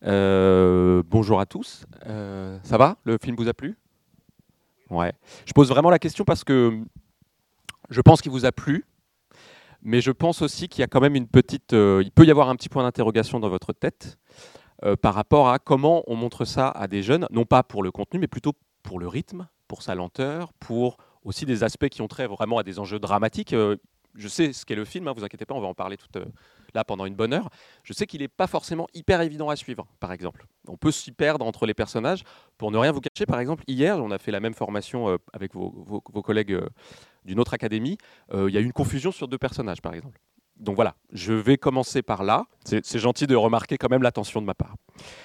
Bonjour à tous. Ça va? Le film vous a plu? Ouais. Je pose vraiment la question parce que je pense qu'il vous a plu, mais je pense aussi qu'il y a quand même une petite, il peut y avoir un petit point d'interrogation dans votre tête par rapport à comment on montre ça à des jeunes, non pas pour le contenu, mais plutôt pour le rythme, pour sa lenteur, pour aussi des aspects qui ont trait vraiment à des enjeux dramatiques. Je sais ce qu'est le film, hein, vous inquiétez pas, on va en parler tout là pendant une bonne heure. Je sais qu'il n'est pas forcément hyper évident à suivre, par exemple. On peut s'y perdre entre les personnages. Pour ne rien vous cacher, par exemple, hier, on a fait la même formation avec vos collègues d'une autre académie. Il y a eu une confusion sur deux personnages, par exemple. Donc voilà, je vais commencer par là. C'est gentil de remarquer quand même l'attention de ma part.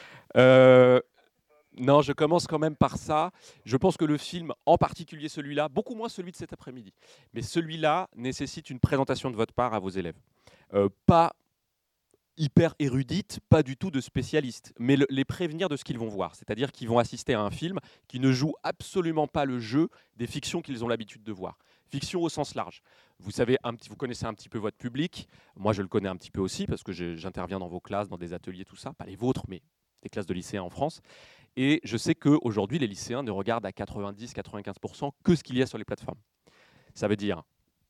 Euh, non, je commence quand même par ça. Je pense que le film, en particulier celui-là, beaucoup moins celui de cet après-midi, mais celui-là nécessite une présentation de votre part à vos élèves. Pas hyper érudite, pas du tout de spécialistes, mais les prévenir de ce qu'ils vont voir. C'est-à-dire qu'ils vont assister à un film qui ne joue absolument pas le jeu des fictions qu'ils ont l'habitude de voir. Fiction au sens large. Vous savez, vous connaissez un petit peu votre public. Moi, je le connais un petit peu aussi parce que j'interviens dans vos classes, dans des ateliers, tout ça. Pas les vôtres, mais des classes de lycéens en France. Et je sais qu'aujourd'hui, les lycéens ne regardent à 90-95% que ce qu'il y a sur les plateformes. Ça veut dire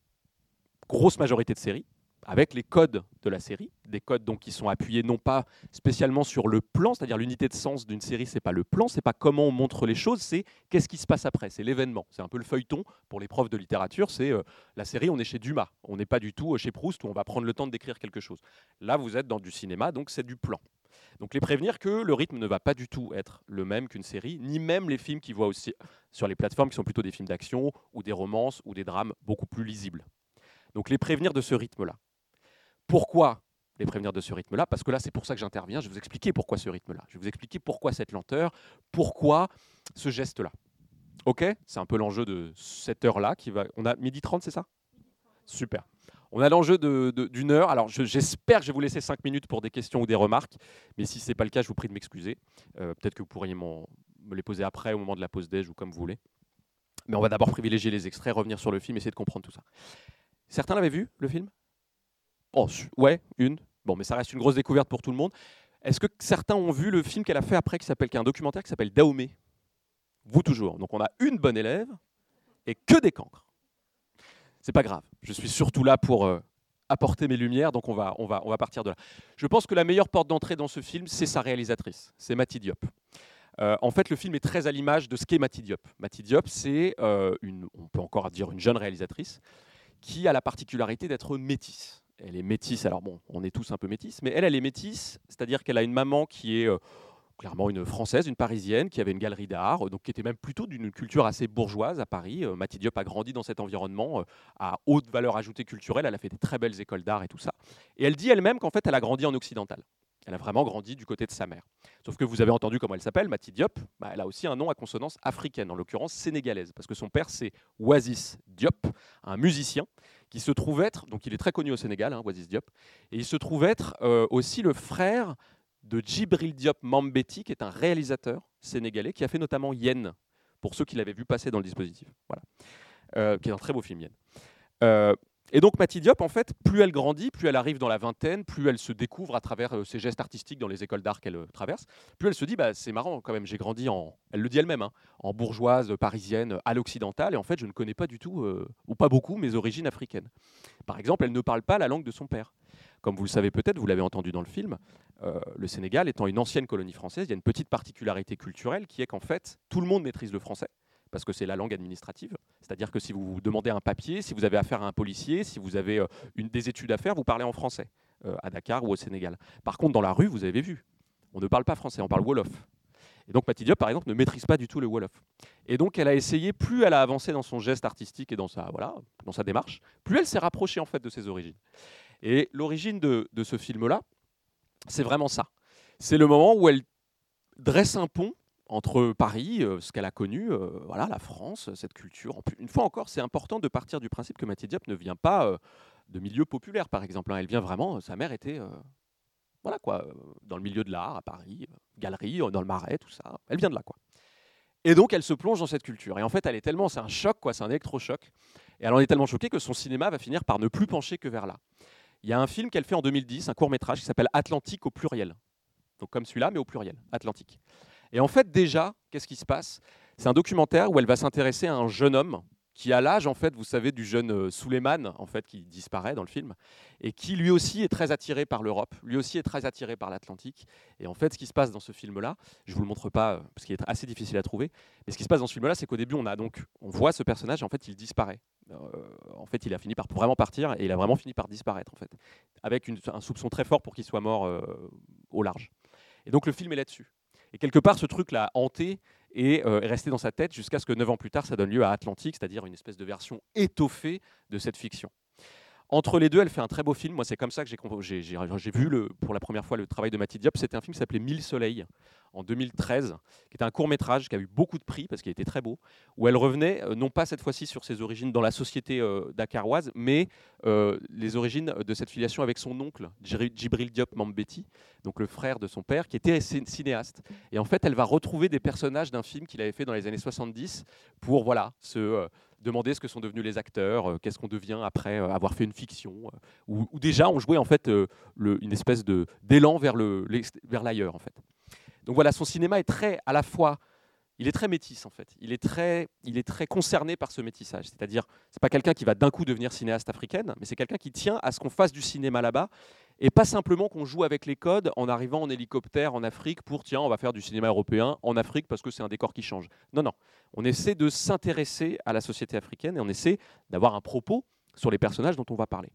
grosse majorité de séries, avec les codes de la série, des codes donc qui sont appuyés non pas spécialement sur le plan, c'est-à-dire l'unité de sens d'une série, c'est pas le plan, c'est pas comment on montre les choses, c'est qu'est-ce qui se passe après, c'est l'événement. C'est un peu le feuilleton pour les profs de littérature, c'est la série, on est chez Dumas, on n'est pas du tout chez Proust où on va prendre le temps de décrire quelque chose. Là, vous êtes dans du cinéma, donc c'est du plan. Donc les prévenir que le rythme ne va pas du tout être le même qu'une série, ni même les films qui voient aussi sur les plateformes qui sont plutôt des films d'action ou des romances ou des drames beaucoup plus lisibles. Donc les prévenir de ce rythme-là. Pourquoi les prévenir de ce rythme-là? Parce que là, c'est pour ça que j'interviens. Je vais vous expliquer pourquoi ce rythme-là. Je vais vous expliquer pourquoi cette lenteur, pourquoi ce geste-là. Ok? C'est un peu l'enjeu de cette heure-là. On a 12h30, c'est ça? Super. On a l'enjeu d'une heure. Alors, j'espère que je vais vous laisser 5 minutes pour des questions ou des remarques. Mais si ce n'est pas le cas, je vous prie de m'excuser. Peut-être que vous pourriez me les poser après, au moment de la pause déj ou comme vous voulez. Mais on va d'abord privilégier les extraits, revenir sur le film, essayer de comprendre tout ça. Certains l'avaient vu, le film? Oh, ouais, une. Bon, mais ça reste une grosse découverte pour tout le monde. Est-ce que certains ont vu le film qu'elle a fait après, qui est un documentaire qui s'appelle Dahomey? Vous toujours. Donc on a une bonne élève et que des cancres. C'est pas grave. Je suis surtout là pour apporter mes lumières, donc on va partir de là. Je pense que la meilleure porte d'entrée dans ce film, c'est sa réalisatrice, c'est Mati Diop. En fait, le film est très à l'image de ce qu'est Mati Diop. Mati Diop, c'est on peut encore dire une jeune réalisatrice qui a la particularité d'être métisse. Elle est métisse, alors bon, on est tous un peu métis, mais elle est métisse, c'est-à-dire qu'elle a une maman qui est clairement une Française, une Parisienne, qui avait une galerie d'art, donc qui était même plutôt d'une culture assez bourgeoise à Paris. Mati Diop a grandi dans cet environnement à haute valeur ajoutée culturelle, elle a fait des très belles écoles d'art et tout ça. Et elle dit elle-même qu'en fait, elle a grandi en occidental. Elle a vraiment grandi du côté de sa mère. Sauf que vous avez entendu comment elle s'appelle, Mati Diop. Bah, elle a aussi un nom à consonance africaine, en l'occurrence sénégalaise, parce que son père, c'est Oasis Diop, un musicien qui se trouve être, donc il est très connu au Sénégal, hein, Oasis Diop, et il se trouve être aussi le frère de Djibril Diop Mambéty, qui est un réalisateur sénégalais, qui a fait notamment Yen, pour ceux qui l'avaient vu passer dans le dispositif. Voilà. Qui est un très beau film, Yen. Et donc Mati Diop, en fait, plus elle grandit, plus elle arrive dans la vingtaine, plus elle se découvre à travers ses gestes artistiques dans les écoles d'art qu'elle traverse, plus elle se dit, bah, c'est marrant quand même, j'ai grandi elle le dit elle-même, hein, en bourgeoise parisienne à l'occidental, et en fait je ne connais pas du tout, ou pas beaucoup, mes origines africaines. Par exemple, elle ne parle pas la langue de son père. Comme vous le savez peut-être, vous l'avez entendu dans le film, le Sénégal étant une ancienne colonie française, il y a une petite particularité culturelle qui est qu'en fait, tout le monde maîtrise le français, parce que c'est la langue administrative. C'est-à-dire que si vous demandez un papier, si vous avez affaire à un policier, si vous avez des études à faire, vous parlez en français, à Dakar ou au Sénégal. Par contre, dans la rue, vous avez vu, on ne parle pas français, on parle Wolof. Et donc Mati Diop, par exemple, ne maîtrise pas du tout le Wolof. Et donc elle a essayé, plus elle a avancé dans son geste artistique et dans sa démarche, plus elle s'est rapprochée en fait de ses origines. Et l'origine de ce film-là, c'est vraiment ça. C'est le moment où elle dresse un pont entre Paris, ce qu'elle a connu, voilà, la France, cette culture. Une fois encore, c'est important de partir du principe que Mati Diop ne vient pas de milieu populaire, par exemple. Elle vient vraiment, sa mère était voilà, quoi, dans le milieu de l'art, à Paris, galerie, dans le Marais, tout ça. Elle vient de là, quoi. Et donc, elle se plonge dans cette culture. Et en fait, elle est tellement, c'est un choc, quoi, c'est un électrochoc. Et elle en est tellement choquée que son cinéma va finir par ne plus pencher que vers là. Il y a un film qu'elle fait en 2010, un court-métrage qui s'appelle Atlantique au pluriel. Donc comme celui-là, mais au pluriel, Atlantique. Et en fait, déjà, qu'est-ce qui se passe? C'est un documentaire où elle va s'intéresser à un jeune homme qui a l'âge, en fait, vous savez, du jeune Souleymane, en fait, qui disparaît dans le film, et qui lui aussi est très attiré par l'Europe, lui aussi est très attiré par l'Atlantique. Et en fait, ce qui se passe dans ce film-là, je ne vous le montre pas parce qu'il est assez difficile à trouver, mais ce qui se passe dans ce film-là, c'est qu'au début, on voit ce personnage, et en fait, il disparaît. En fait, il a fini par vraiment partir, et il a vraiment fini par disparaître, en fait, avec un soupçon très fort pour qu'il soit mort au large. Et donc, le film est là-dessus. Et quelque part, ce truc l'a hanté et est resté dans sa tête jusqu'à ce que 9 ans plus tard, ça donne lieu à Atlantique, c'est-à-dire une espèce de version étoffée de cette fiction. Entre les deux, elle fait un très beau film. Moi, c'est comme ça que j'ai vu pour la première fois le travail de Mati Diop. C'était un film qui s'appelait 1000 soleils en 2013, qui était un court-métrage qui a eu beaucoup de prix parce qu'il était très beau, où elle revenait, non pas cette fois-ci sur ses origines dans la société dakaroise, mais les origines de cette filiation avec son oncle, Djibril Diop Mambéty, donc le frère de son père, qui était cinéaste. Et en fait, elle va retrouver des personnages d'un film qu'il avait fait dans les années 70 pour se demander ce que sont devenus les acteurs, qu'est-ce qu'on devient après avoir fait une fiction, où déjà on jouait en fait une espèce d'élan vers l'ailleurs en fait. Donc voilà, son cinéma est très à la fois, il est très métis en fait. Il est très concerné par ce métissage. C'est-à-dire, c'est pas quelqu'un qui va d'un coup devenir cinéaste africaine, mais c'est quelqu'un qui tient à ce qu'on fasse du cinéma là-bas et pas simplement qu'on joue avec les codes en arrivant en hélicoptère en Afrique pour tiens, on va faire du cinéma européen en Afrique parce que c'est un décor qui change. Non, non. On essaie de s'intéresser à la société africaine et on essaie d'avoir un propos sur les personnages dont on va parler.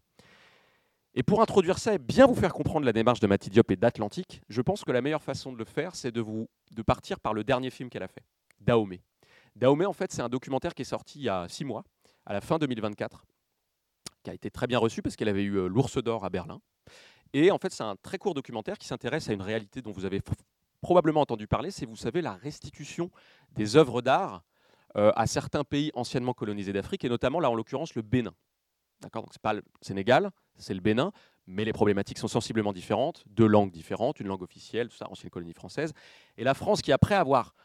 Et pour introduire ça et bien vous faire comprendre la démarche de Mati Diop et d'Atlantique, je pense que la meilleure façon de le faire, c'est de partir par le dernier film qu'elle a fait, Dahomey. Dahomey, en fait, c'est un documentaire qui est sorti il y a 6 mois, à la fin 2024, qui a été très bien reçu parce qu'elle avait eu l'Ours d'Or à Berlin. Et en fait, c'est un très court documentaire qui s'intéresse à une réalité dont vous avez probablement entendu parler, c'est, vous savez, la restitution des œuvres d'art à certains pays anciennement colonisés d'Afrique, et notamment, là, en l'occurrence, le Bénin. D'accord, donc ce n'est pas le Sénégal, c'est le Bénin, mais les problématiques sont sensiblement différentes, 2 langues différentes, une langue officielle, tout ça, ancienne colonie française. Et la France qui, après avoir,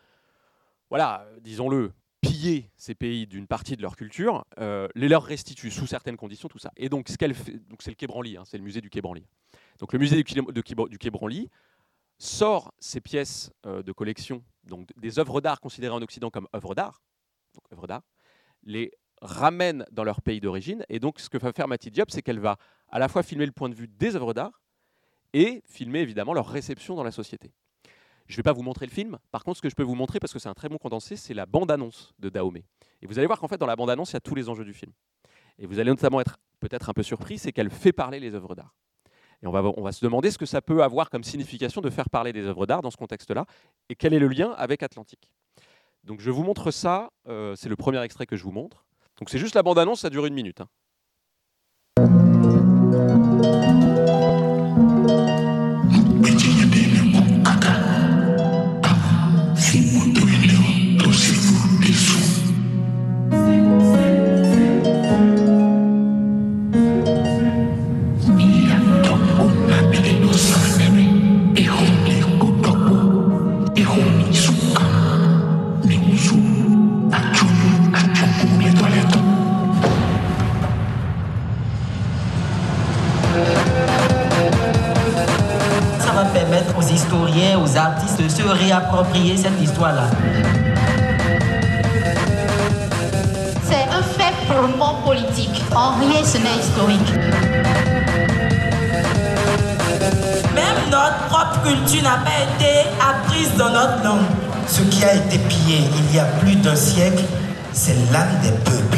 disons-le, pillé ces pays d'une partie de leur culture, les leur restitue sous certaines conditions, tout ça. Et donc, ce qu'elle fait, donc c'est le Quai Branly, c'est le musée du Quai Branly. Donc, le musée du Quai Branly sort ces pièces de collection, donc des œuvres d'art considérées en Occident comme œuvres d'art, les ramènent dans leur pays d'origine. Et donc, ce que va faire Mati Diop, c'est qu'elle va à la fois filmer le point de vue des œuvres d'art et filmer évidemment leur réception dans la société. Je ne vais pas vous montrer le film. Par contre, ce que je peux vous montrer, parce que c'est un très bon condensé, c'est la bande-annonce de Dahomey. Et vous allez voir qu'en fait, dans la bande-annonce, il y a tous les enjeux du film. Et vous allez notamment être peut-être un peu surpris, c'est qu'elle fait parler les œuvres d'art. Et on va se demander ce que ça peut avoir comme signification de faire parler des œuvres d'art dans ce contexte-là, et quel est le lien avec Atlantique. Donc je vous montre ça, c'est le premier extrait que je vous montre. Donc c'est juste la bande-annonce, ça dure 1 minute. Aux historiens, aux artistes de se réapproprier cette histoire-là. C'est un fait purement politique. En rien, ce n'est historique. Même notre propre culture n'a pas été apprise dans notre langue. Ce qui a été pillé il y a plus d'1 siècle, c'est l'âme des peuples.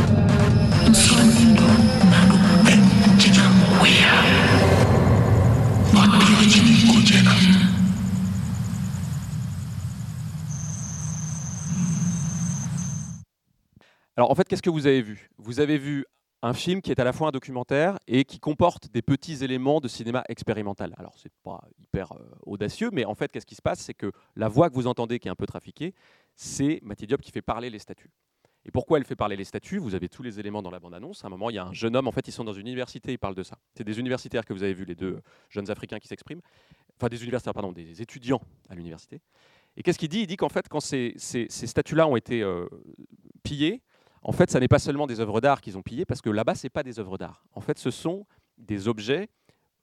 Alors en fait, qu'est-ce que vous avez vu? Vous avez vu un film qui est à la fois un documentaire et qui comporte des petits éléments de cinéma expérimental. Alors c'est pas hyper audacieux, mais en fait, qu'est-ce qui se passe? C'est que la voix que vous entendez, qui est un peu trafiquée, c'est Mati Diop qui fait parler les statues. Et pourquoi elle fait parler les statues? Vous avez tous les éléments dans la bande-annonce. À un moment, il y a un jeune homme, en fait, ils sont dans une université, ils parlent de ça. C'est des universitaires que vous avez vus, les 2 jeunes Africains qui s'expriment. Enfin, des universitaires, pardon, des étudiants à l'université. Et qu'est-ce qu'il dit? Il dit qu'en fait, quand ces statues-là ont été pillées, en fait, ça n'est pas seulement des œuvres d'art qu'ils ont pillées, parce que là-bas, ce n'est pas des œuvres d'art. En fait, ce sont des objets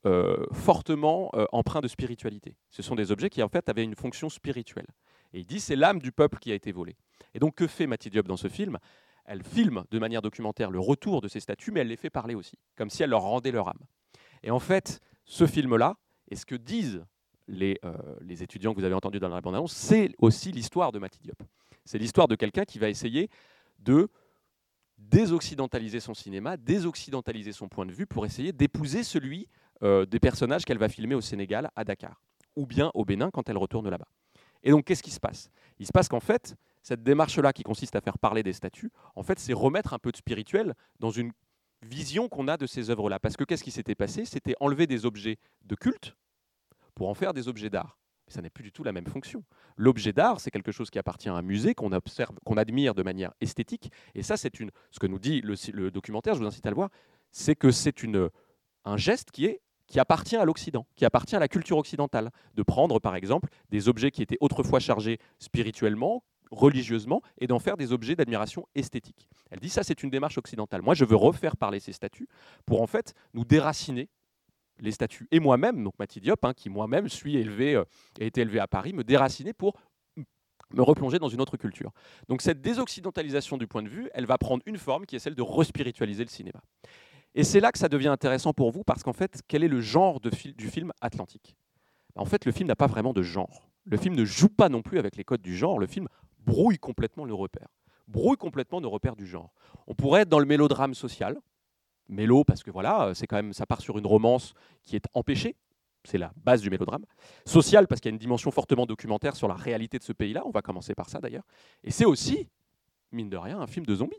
fortement empreints de spiritualité. Ce sont des objets qui en fait avaient une fonction spirituelle. Et il dit c'est l'âme du peuple qui a été volée. Et donc que fait Mati Diop dans ce film ? Elle filme de manière documentaire le retour de ces statues, mais elle les fait parler aussi, comme si elle leur rendait leur âme. Et en fait, ce film-là, et ce que disent les étudiants que vous avez entendus dans la bande-annonce, c'est aussi l'histoire de Mati Diop. C'est l'histoire de quelqu'un qui va essayer de désoccidentaliser son cinéma, désoccidentaliser son point de vue pour essayer d'épouser celui des personnages qu'elle va filmer au Sénégal, à Dakar, ou bien au Bénin quand elle retourne là-bas. Et donc, qu'est-ce qui se passe ? Il se passe qu'en fait, cette démarche-là qui consiste à faire parler des statues, en fait, c'est remettre un peu de spirituel dans une vision qu'on a de ces œuvres-là. Parce que qu'est-ce qui s'était passé ? C'était enlever des objets de culte pour en faire des objets d'art. Mais ça n'est plus du tout la même fonction. L'objet d'art, c'est quelque chose qui appartient à un musée, qu'on observe, qu'on admire de manière esthétique. Et ça, c'est ce que nous dit le documentaire, je vous incite à le voir, c'est que c'est un geste qui appartient à l'Occident, qui appartient à la culture occidentale. De prendre, par exemple, des objets qui étaient autrefois chargés spirituellement, religieusement, et d'en faire des objets d'admiration esthétique. Elle dit ça, c'est une démarche occidentale. Moi, je veux refaire parler ces statues pour en fait nous déraciner les statues. Et moi-même, donc Mati Diop, qui moi-même suis élevé, a été élevé à Paris, me déraciner pour me replonger dans une autre culture. Donc cette désoccidentalisation du point de vue, elle va prendre une forme qui est celle de respiritualiser le cinéma. Et c'est là que ça devient intéressant pour vous, parce qu'en fait, quel est le genre du film Atlantique ? En fait, le film n'a pas vraiment de genre. Le film ne joue pas non plus avec les codes du genre, le film brouille complètement le repère. Brouille complètement nos repères du genre. On pourrait être dans le mélodrame social, mélo parce que voilà, c'est quand même, ça part sur une romance qui est empêchée, c'est la base du mélodrame. Social parce qu'il y a une dimension fortement documentaire sur la réalité de ce pays-là, on va commencer par ça d'ailleurs. Et c'est aussi, mine de rien, un film de zombies.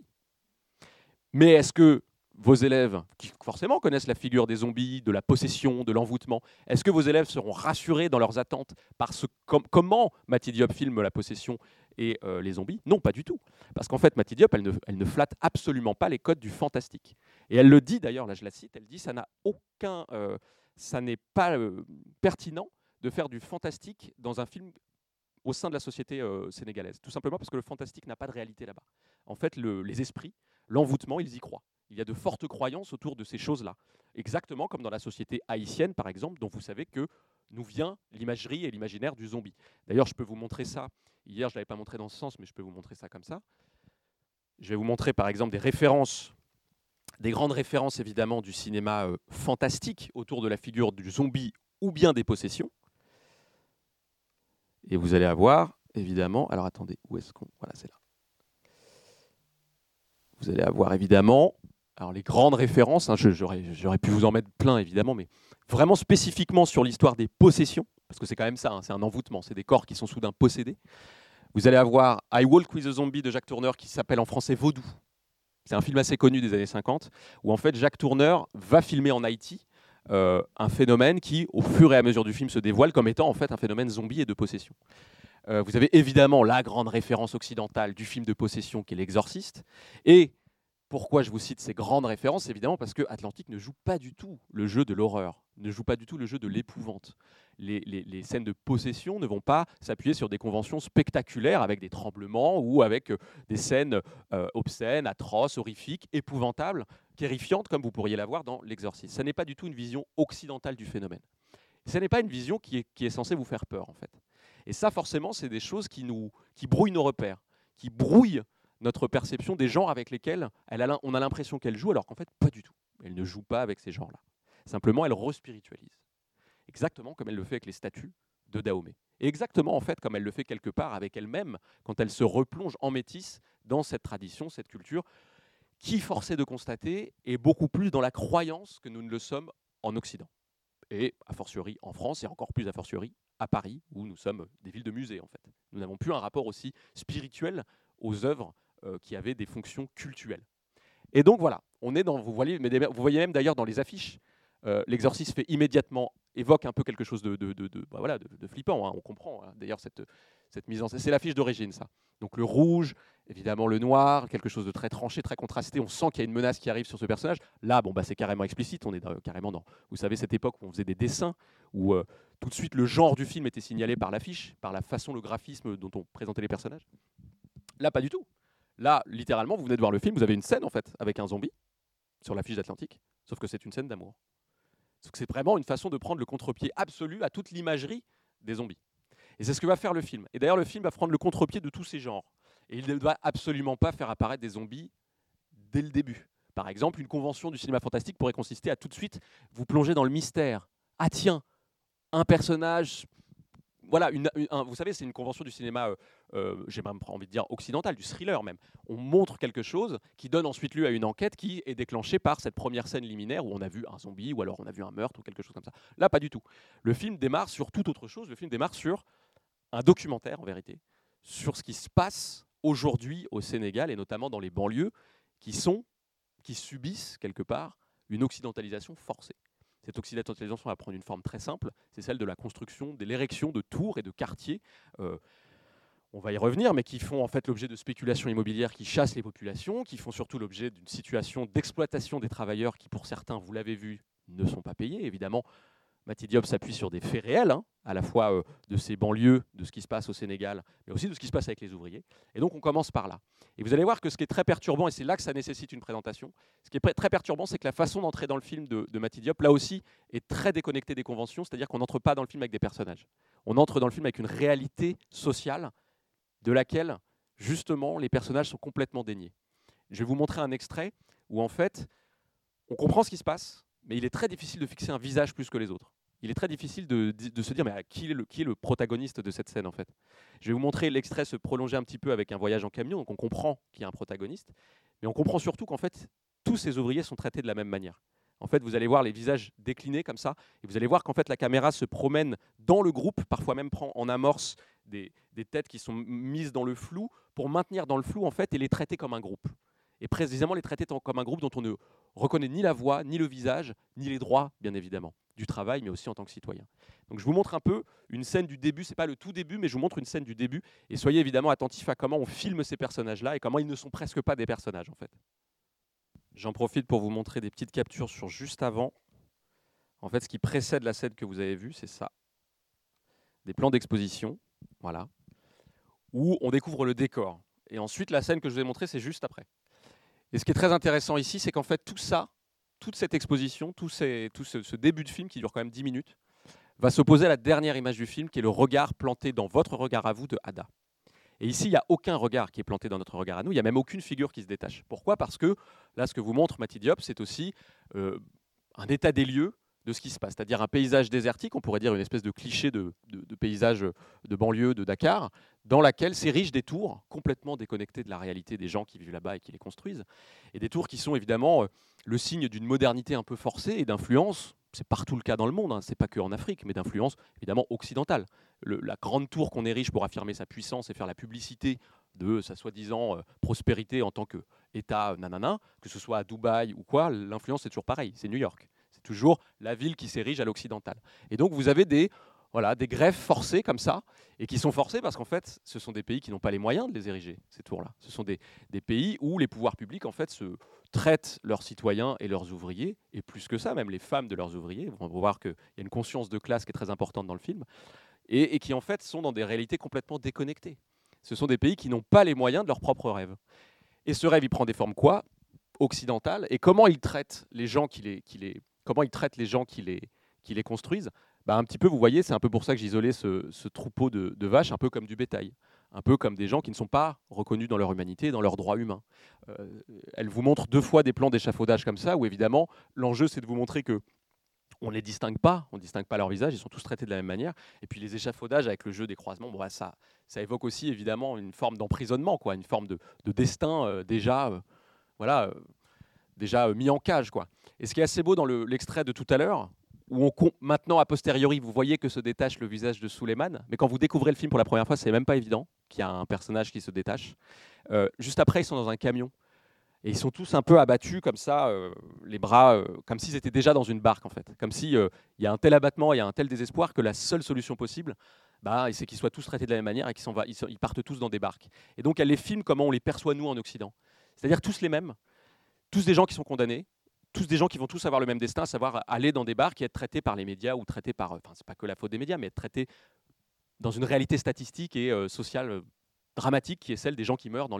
Mais est-ce que vos élèves, qui forcément connaissent la figure des zombies, de la possession, de l'envoûtement, est-ce que vos élèves seront rassurés dans leurs attentes par comment Mati Diop filme la possession et les zombies ? Non, pas du tout. Parce qu'en fait, Mati Diop, elle ne flatte absolument pas les codes du fantastique. Et elle le dit d'ailleurs, là je la cite, elle dit ça n'est pas pertinent de faire du fantastique dans un film au sein de la société sénégalaise. Tout simplement parce que le fantastique n'a pas de réalité là-bas. En fait, les esprits, l'envoûtement, ils y croient. Il y a de fortes croyances autour de ces choses-là. Exactement comme dans la société haïtienne, par exemple, dont vous savez que nous vient l'imagerie et l'imaginaire du zombie. D'ailleurs, je peux vous montrer ça. Hier, je ne l'avais pas montré dans ce sens, mais je peux vous montrer ça comme ça. Je vais vous montrer, par exemple, des grandes références, évidemment, du cinéma fantastique autour de la figure du zombie ou bien des possessions. Et vous allez avoir, évidemment... Alors, attendez, où est-ce qu'on... Voilà, c'est là. Vous allez avoir, évidemment... Alors les grandes références, j'aurais pu vous en mettre plein évidemment, mais vraiment spécifiquement sur l'histoire des possessions, parce que c'est quand même ça, c'est un envoûtement, c'est des corps qui sont soudain possédés. Vous allez avoir I Walk with a Zombie de Jacques Tourneur qui s'appelle en français Vaudou. C'est un film assez connu des années 50, où en fait Jacques Tourneur va filmer en Haïti un phénomène qui, au fur et à mesure du film, se dévoile comme étant en fait un phénomène zombie et de possession. Vous avez évidemment la grande référence occidentale du film de possession qui est L'Exorciste, et pourquoi je vous cite ces grandes références ? Évidemment parce que Atlantique ne joue pas du tout le jeu de l'horreur, ne joue pas du tout le jeu de l'épouvante. Les scènes de possession ne vont pas s'appuyer sur des conventions spectaculaires avec des tremblements ou avec des scènes obscènes, atroces, horrifiques, épouvantables, terrifiantes comme vous pourriez l'avoir dans L'Exorciste. Ce n'est pas du tout une vision occidentale du phénomène. Ce n'est pas une vision qui est censée vous faire peur en fait. Et ça forcément c'est des choses qui brouillent nos repères, qui brouillent notre perception des genres avec lesquels on a l'impression qu'elle joue, alors qu'en fait, pas du tout. Elle ne joue pas avec ces genres-là. Simplement, elle respiritualise. Exactement comme elle le fait avec les statues de Dahomey. Et exactement, en fait, comme elle le fait quelque part avec elle-même, quand elle se replonge en métisse dans cette tradition, cette culture, qui, force est de constater, est beaucoup plus dans la croyance que nous ne le sommes en Occident. Et, a fortiori, en France, et encore plus a fortiori, à Paris, où nous sommes des villes de musées, en fait. Nous n'avons plus un rapport aussi spirituel aux œuvres qui avaient des fonctions cultuelles. Et donc voilà, on est dans, vous voyez même d'ailleurs dans les affiches, l'exorcisme fait immédiatement, évoque un peu quelque chose de flippant, on comprend d'ailleurs cette mise en scène, c'est l'affiche d'origine ça. Donc le rouge, évidemment le noir, quelque chose de très tranché, très contrasté, on sent qu'il y a une menace qui arrive sur ce personnage. Là, c'est carrément explicite, on est carrément dans, vous savez, cette époque où on faisait des dessins, où tout de suite le genre du film était signalé par l'affiche, par la façon, le graphisme dont on présentait les personnages. Là, pas du tout. Là, littéralement, vous venez de voir le film, vous avez une scène en fait avec un zombie sur l'affiche d'Atlantique, sauf que c'est une scène d'amour. C'est vraiment une façon de prendre le contre-pied absolu à toute l'imagerie des zombies. Et c'est ce que va faire le film. Et d'ailleurs, le film va prendre le contre-pied de tous ces genres. Et il ne doit absolument pas faire apparaître des zombies dès le début. Par exemple, une convention du cinéma fantastique pourrait consister à tout de suite vous plonger dans le mystère. Ah tiens, un personnage... Voilà, vous savez, c'est une convention du cinéma, j'ai même envie de dire occidental, du thriller même. On montre quelque chose qui donne ensuite lieu à une enquête qui est déclenchée par cette première scène liminaire où on a vu un zombie ou alors on a vu un meurtre ou quelque chose comme ça. Là, pas du tout. Le film démarre sur toute autre chose. Le film démarre sur un documentaire, en vérité, sur ce qui se passe aujourd'hui au Sénégal et notamment dans les banlieues qui subissent quelque part une occidentalisation forcée. Cette occidentalisation va prendre une forme très simple, c'est celle de la construction, de l'érection de tours et de quartiers. On va y revenir, mais qui font en fait l'objet de spéculations immobilières qui chassent les populations, qui font surtout l'objet d'une situation d'exploitation des travailleurs qui, pour certains, vous l'avez vu, ne sont pas payés. Évidemment, Mati Diop s'appuie sur des faits réels, à la fois de ces banlieues, de ce qui se passe au Sénégal, mais aussi de ce qui se passe avec les ouvriers. Et donc on commence par là. Et vous allez voir que ce qui est très perturbant, et c'est là que ça nécessite une présentation, ce qui est très perturbant, c'est que la façon d'entrer dans le film de Mati Diop, là aussi, est très déconnectée des conventions, c'est-à-dire qu'on n'entre pas dans le film avec des personnages. On entre dans le film avec une réalité sociale de laquelle, justement, les personnages sont complètement déniés. Je vais vous montrer un extrait où, en fait, on comprend ce qui se passe, mais il est très difficile de fixer un visage plus que les autres. Il est très difficile de se dire mais qui est le protagoniste de cette scène en fait. Je vais vous montrer l'extrait se prolonger un petit peu avec un voyage en camion, donc on comprend qu'il y a un protagoniste, mais on comprend surtout qu'en fait tous ces ouvriers sont traités de la même manière. En fait, vous allez voir les visages déclinés comme ça, et vous allez voir qu'en fait la caméra se promène dans le groupe, parfois même prend en amorce des têtes qui sont mises dans le flou pour maintenir dans le flou en fait et les traiter comme un groupe. Et précisément les traiter comme un groupe dont on ne reconnaît ni la voix, ni le visage, ni les droits, bien évidemment, du travail, mais aussi en tant que citoyen. Donc je vous montre un peu une scène du début, c'est pas le tout début, mais je vous montre une scène du début, et soyez évidemment attentifs à comment on filme ces personnages-là, et comment ils ne sont presque pas des personnages, en fait. J'en profite pour vous montrer des petites captures sur juste avant. En fait, ce qui précède la scène que vous avez vue, c'est ça. Des plans d'exposition, voilà, où on découvre le décor. Et ensuite, la scène que je vous ai montrée, c'est juste après. Et ce qui est très intéressant ici, c'est qu'en fait, tout ça, toute cette exposition, tout ce début de film qui dure quand même 10 minutes, va s'opposer à la dernière image du film, qui est le regard planté dans votre regard à vous de Ada. Et ici, il n'y a aucun regard qui est planté dans notre regard à nous, il n'y a même aucune figure qui se détache. Pourquoi ? Parce que là, ce que vous montre Mati Diop, c'est aussi un état des lieux de ce qui se passe, c'est-à-dire un paysage désertique, on pourrait dire une espèce de cliché de paysage de banlieue de Dakar, dans laquelle s'érigent des tours complètement déconnectées de la réalité des gens qui vivent là-bas et qui les construisent, et des tours qui sont évidemment le signe d'une modernité un peu forcée et d'influence, c'est partout le cas dans le monde, c'est pas que en Afrique, mais d'influence évidemment occidentale. La grande tour qu'on érige pour affirmer sa puissance et faire la publicité de sa soi-disant prospérité en tant qu'État nanana, que ce soit à Dubaï ou quoi, l'influence est toujours pareille, c'est New York. C'est toujours la ville qui s'érige à l'occidental. Et donc vous avez des greffes forcées comme ça, et qui sont forcées parce qu'en fait, ce sont des pays qui n'ont pas les moyens de les ériger, ces tours-là. Ce sont des pays où les pouvoirs publics en fait se traitent leurs citoyens et leurs ouvriers, et plus que ça, même les femmes de leurs ouvriers. On va voir qu'il y a une conscience de classe qui est très importante dans le film, et qui en fait sont dans des réalités complètement déconnectées. Ce sont des pays qui n'ont pas les moyens de leurs propres rêves. Et ce rêve, il prend des formes quoi ? Occidentales. Et comment ils traitent les gens qui les construisent ? Un petit peu, vous voyez, c'est un peu pour ça que j'isolais ce troupeau de vaches, un peu comme du bétail, un peu comme des gens qui ne sont pas reconnus dans leur humanité, dans leurs droits humains. Elle vous montre 2 fois des plans d'échafaudage comme ça, où évidemment, l'enjeu, c'est de vous montrer que on ne les distingue pas, on ne distingue pas leur visage, ils sont tous traités de la même manière. Et puis les échafaudages avec le jeu des croisements, ça évoque aussi évidemment une forme d'emprisonnement, une forme de destin déjà mis en cage. Et ce qui est assez beau dans l'extrait de tout à l'heure, où maintenant, a posteriori, vous voyez que se détache le visage de Souleymane, mais quand vous découvrez le film pour la première fois, c'est même pas évident qu'il y a un personnage qui se détache. Juste après, ils sont dans un camion, et ils sont tous un peu abattus comme ça, les bras, comme s'ils étaient déjà dans une barque, en fait. Comme s'il y a un tel abattement, il y a un tel désespoir que la seule solution possible, c'est qu'ils soient tous traités de la même manière et qu'ils partent tous dans des barques. Et donc, elle les filme comment on les perçoit, nous, en Occident. C'est-à-dire tous les mêmes, tous des gens qui sont condamnés, tous des gens qui vont tous avoir le même destin, à savoir aller dans des barques et être traités par les médias ou traités par, c'est pas que la faute des médias, mais être traités dans une réalité statistique et sociale dramatique qui est celle des gens qui meurent dans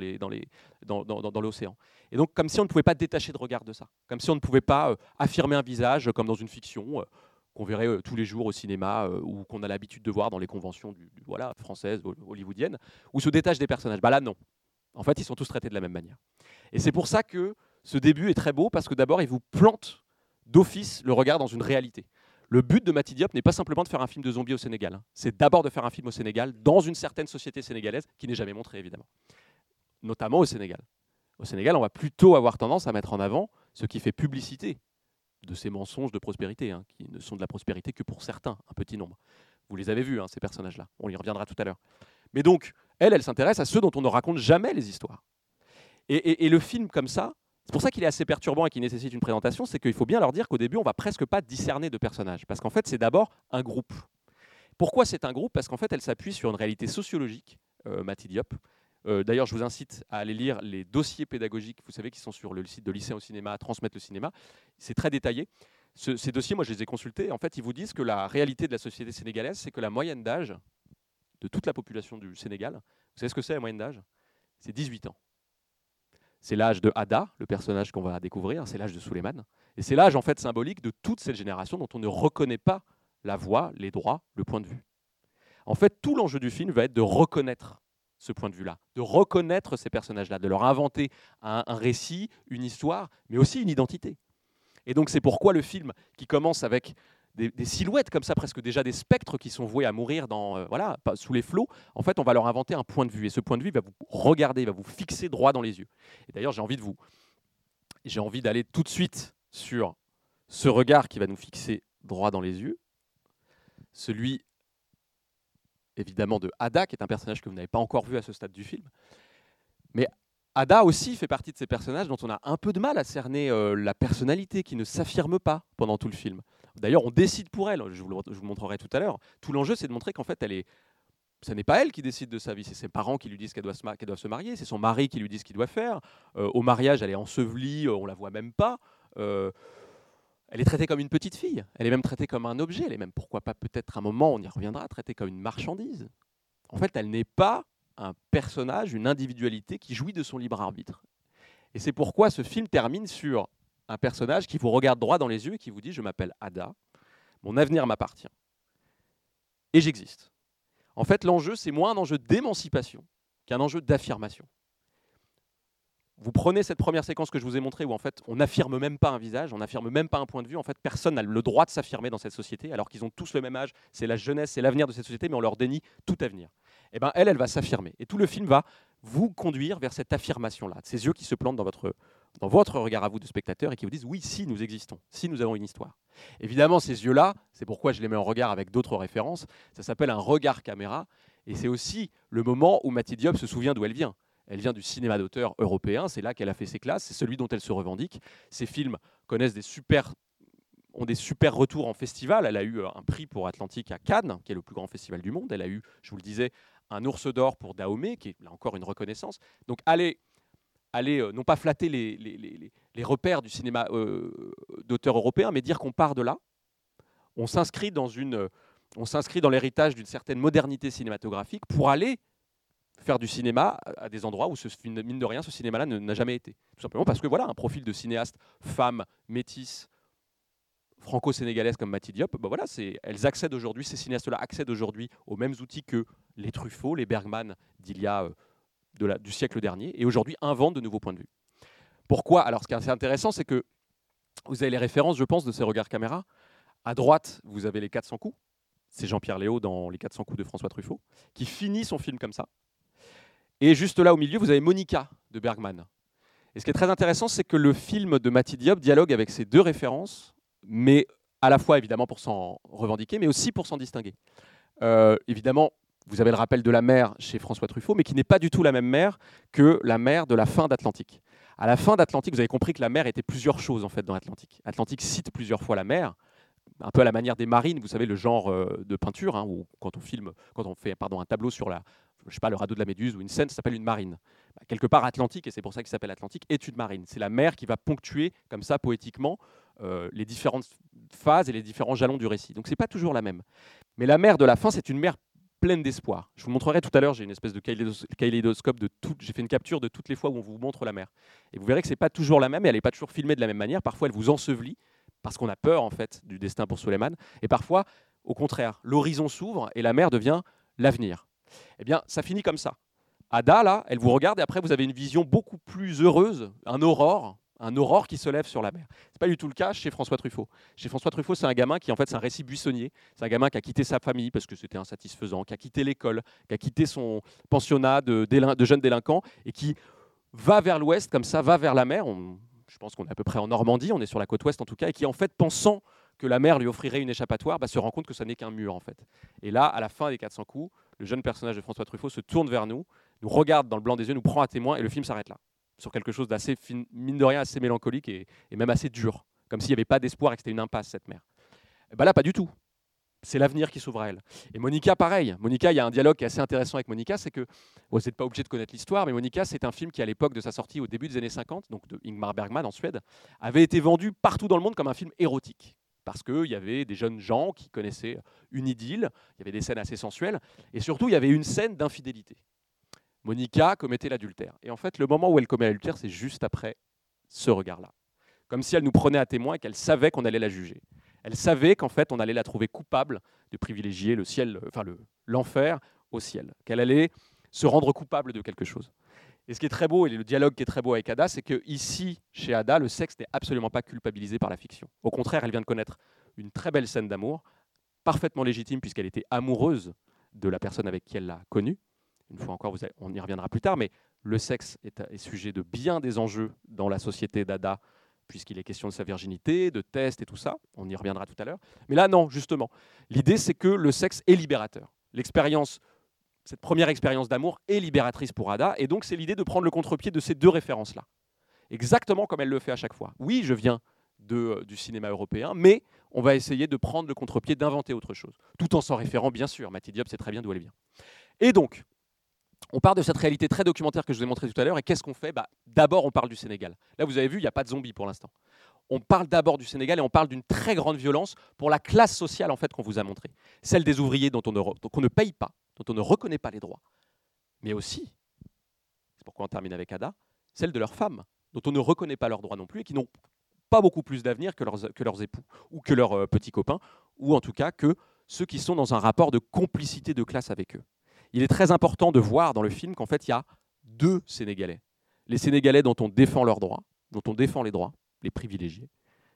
l'océan. Et donc, comme si on ne pouvait pas détacher de regard de ça, comme si on ne pouvait pas affirmer un visage comme dans une fiction qu'on verrait tous les jours au cinéma ou qu'on a l'habitude de voir dans les conventions françaises, hollywoodiennes, où se détachent des personnages. Bah là, non. En fait, ils sont tous traités de la même manière. Et c'est pour ça que ce début est très beau, parce que d'abord, il vous plante d'office le regard dans une réalité. Le but de Mati Diop n'est pas simplement de faire un film de zombies au Sénégal. Hein. C'est d'abord de faire un film au Sénégal, dans une certaine société sénégalaise, qui n'est jamais montrée, évidemment. Notamment au Sénégal. Au Sénégal, on va plutôt avoir tendance à mettre en avant ce qui fait publicité de ces mensonges de prospérité, hein, qui ne sont de la prospérité que pour certains, un petit nombre. Vous les avez vus, hein, ces personnages-là. On y reviendra tout à l'heure. Mais donc, elle s'intéresse à ceux dont on ne raconte jamais les histoires. Et le film comme ça, c'est pour ça qu'il est assez perturbant et qu'il nécessite une présentation, c'est qu'il faut bien leur dire qu'au début, on ne va presque pas discerner de personnages. Parce qu'en fait, c'est d'abord un groupe. Pourquoi c'est un groupe ? Parce qu'en fait, elle s'appuie sur une réalité sociologique, Mati Diop. D'ailleurs, je vous incite à aller lire les dossiers pédagogiques, vous savez, qui sont sur le site de Lycéens au cinéma, Transmettre le cinéma. C'est très détaillé. Ces dossiers, moi, je les ai consultés. En fait, ils vous disent que la réalité de la société sénégalaise, c'est que la moyenne d'âge de toute la population du Sénégal, vous savez ce que c'est la moyenne d'âge ? C'est 18 ans. C'est l'âge de Ada, le personnage qu'on va découvrir, c'est l'âge de Souleymane. Et c'est l'âge en fait symbolique de toute cette génération dont on ne reconnaît pas la voix, les droits, le point de vue. En fait, tout l'enjeu du film va être de reconnaître ce point de vue-là, de reconnaître ces personnages-là, de leur inventer un récit, une histoire, mais aussi une identité. Et donc c'est pourquoi le film, qui commence avec des silhouettes comme ça, presque déjà des spectres qui sont voués à mourir sous les flots, en fait on va leur inventer un point de vue. Et ce point de vue va vous regarder, va vous fixer droit dans les yeux. Et d'ailleurs j'ai envie d'aller tout de suite sur ce regard qui va nous fixer droit dans les yeux, celui évidemment de Ada, qui est un personnage que vous n'avez pas encore vu à ce stade du film. Mais Ada aussi fait partie de ces personnages dont on a un peu de mal à cerner la personnalité, qui ne s'affirme pas pendant tout le film. D'ailleurs, on décide pour elle, je vous le montrerai tout à l'heure. Tout l'enjeu, c'est de montrer qu'en fait, ce n'est pas elle qui décide de sa vie, c'est ses parents qui lui disent qu'elle doit se marier, c'est son mari qui lui dit ce qu'il doit faire. Au mariage, elle est ensevelie, on ne la voit même pas. Elle est traitée comme une petite fille, elle est même traitée comme un objet, elle est même, pourquoi pas, peut-être un moment, on y reviendra, traitée comme une marchandise. En fait, elle n'est pas un personnage, une individualité qui jouit de son libre arbitre. Et c'est pourquoi ce film termine sur un personnage qui vous regarde droit dans les yeux et qui vous dit « Je m'appelle Ada, mon avenir m'appartient et j'existe ». En fait, l'enjeu, c'est moins un enjeu d'émancipation qu'un enjeu d'affirmation. Vous prenez cette première séquence que je vous ai montrée où en fait on n'affirme même pas un visage, on n'affirme même pas un point de vue. En fait, personne n'a le droit de s'affirmer dans cette société alors qu'ils ont tous le même âge. C'est la jeunesse, c'est l'avenir de cette société, mais on leur dénie tout avenir. Et ben elle va s'affirmer. Et tout le film va vous conduire vers cette affirmation-là, ces yeux qui se plantent dans votre regard à vous de spectateur et qui vous disent oui, si nous existons, si nous avons une histoire. Évidemment, ces yeux-là, c'est pourquoi je les mets en regard avec d'autres références. Ça s'appelle un regard caméra et c'est aussi le moment où Mati Diop se souvient d'où elle vient. Elle vient du cinéma d'auteur européen, c'est là qu'elle a fait ses classes, c'est celui dont elle se revendique. Ses films ont des super retours en festival. Elle a eu un prix pour Atlantique à Cannes, qui est le plus grand festival du monde. Elle a eu, je vous le disais, un ours d'or pour Dahomey, qui est là encore une reconnaissance. Donc allez non pas flatter les repères du cinéma d'auteur européen, mais dire qu'on part de là. On s'inscrit dans l'héritage d'une certaine modernité cinématographique pour aller faire du cinéma à des endroits où, mine de rien, ce cinéma-là n'a jamais été. Tout simplement parce que voilà, un profil de cinéaste femme, métisse, franco-sénégalaise comme Mati Diop, ben voilà, elles accèdent aujourd'hui, ces cinéastes-là accèdent aujourd'hui aux mêmes outils que les Truffaut, les Bergman d'il y a du siècle dernier, et aujourd'hui inventent de nouveaux points de vue. Pourquoi ? Alors ce qui est assez intéressant, c'est que vous avez les références, je pense, de ces regards caméra. À droite, vous avez les 400 coups. C'est Jean-Pierre Léaud dans Les 400 coups de François Truffaut, qui finit son film comme ça. Et juste là au milieu, vous avez Monica de Bergman. Et ce qui est très intéressant, c'est que le film de Mati Diop dialogue avec ces deux références, mais à la fois évidemment pour s'en revendiquer, mais aussi pour s'en distinguer. Évidemment, vous avez le rappel de la mer chez François Truffaut, mais qui n'est pas du tout la même mer que la mer de la fin d'Atlantique. À la fin d'Atlantique, vous avez compris que la mer était plusieurs choses en fait dans Atlantique. Atlantique cite plusieurs fois la mer, un peu à la manière des marines, vous savez, le genre de peinture, hein, où quand on fait un tableau sur le radeau de la Méduse ou une scène, ça s'appelle une marine. Quelque part, Atlantique, et c'est pour ça qu'il s'appelle Atlantique, est une marine. C'est la mer qui va ponctuer, comme ça, poétiquement, les différentes phases et les différents jalons du récit. Donc, ce n'est pas toujours la même. Mais la mer de la fin, c'est une mer pleine d'espoir. Je vous montrerai tout à l'heure, j'ai une espèce de kaléidoscope j'ai fait une capture de toutes les fois où on vous montre la mer. Et vous verrez que c'est pas toujours la même, et elle n'est pas toujours filmée de la même manière. Parfois, elle vous ensevelit, parce qu'on a peur en fait du destin pour Suleiman. Et parfois, au contraire, l'horizon s'ouvre et la mer devient l'avenir. Eh bien, ça finit comme ça. Ada, là, elle vous regarde, et après, vous avez une vision beaucoup plus heureuse, un aurore qui se lève sur la mer. C'est pas du tout le cas chez François Truffaut. Chez François Truffaut, c'est un gamin qui, en fait, c'est un récit buissonnier. C'est un gamin qui a quitté sa famille parce que c'était insatisfaisant, qui a quitté l'école, qui a quitté son pensionnat de jeunes délinquants et qui va vers l'ouest, comme ça, va vers la mer. Je pense qu'on est à peu près en Normandie, on est sur la côte ouest en tout cas, et qui, en fait, pensant que la mer lui offrirait une échappatoire, se rend compte que ça n'est qu'un mur, en fait. Et là, à la fin des 400 coups, le jeune personnage de François Truffaut se tourne vers nous regarde dans le blanc des yeux, nous prend à témoin, et le film s'arrête là. Sur quelque chose d'assez, mine de rien, assez mélancolique et même assez dur. Comme s'il n'y avait pas d'espoir et que c'était une impasse, cette mer. Et là, pas du tout. C'est l'avenir qui s'ouvre à elle. Et Monica, pareil. Monica, il y a un dialogue qui est assez intéressant avec Monica, c'est que, vous n'êtes pas obligé de connaître l'histoire, mais Monica, c'est un film qui, à l'époque de sa sortie, au début des années 50, donc de Ingmar Bergman en Suède, avait été vendu partout dans le monde comme un film érotique. Parce qu'il y avait des jeunes gens qui connaissaient une idylle, il y avait des scènes assez sensuelles, et surtout, il y avait une scène d'infidélité. Monica commettait l'adultère. Et en fait, le moment où elle commet l'adultère, c'est juste après ce regard-là. Comme si elle nous prenait à témoin et qu'elle savait qu'on allait la juger. Elle savait qu'en fait, on allait la trouver coupable de privilégier le ciel, l'enfer au ciel. Qu'elle allait se rendre coupable de quelque chose. Et ce qui est très beau, et le dialogue qui est très beau avec Ada, c'est qu'ici, chez Ada, le sexe n'est absolument pas culpabilisé par la fiction. Au contraire, elle vient de connaître une très belle scène d'amour, parfaitement légitime puisqu'elle était amoureuse de la personne avec qui elle l'a connue. Une fois encore, on y reviendra plus tard, mais le sexe est sujet de bien des enjeux dans la société d'Ada, puisqu'il est question de sa virginité, de tests et tout ça. On y reviendra tout à l'heure. Mais là, non, justement. L'idée, c'est que le sexe est libérateur. Cette première expérience d'amour est libératrice pour Ada, et donc c'est l'idée de prendre le contre-pied de ces deux références-là. Exactement comme elle le fait à chaque fois. Oui, je viens du cinéma européen, mais on va essayer de prendre le contre-pied, d'inventer autre chose, tout en s'en référant, bien sûr. Mati Diop sait très bien d'où elle vient. Et donc, on part de cette réalité très documentaire que je vous ai montrée tout à l'heure, et qu'est-ce qu'on fait ? D'abord, on parle du Sénégal. Là, vous avez vu, il n'y a pas de zombies pour l'instant. On parle d'abord du Sénégal, et on parle d'une très grande violence pour la classe sociale en fait, qu'on vous a montrée. Celle des ouvriers dont on ne paye pas, dont on ne reconnaît pas les droits. Mais aussi, c'est pourquoi on termine avec Ada, celle de leurs femmes, dont on ne reconnaît pas leurs droits non plus, et qui n'ont pas beaucoup plus d'avenir que leurs époux, ou que leurs petits copains, ou en tout cas que ceux qui sont dans un rapport de complicité de classe avec eux. Il est très important de voir dans le film qu'en fait, il y a deux Sénégalais. Les Sénégalais dont on défend leurs droits, dont on défend les droits, les privilégiés,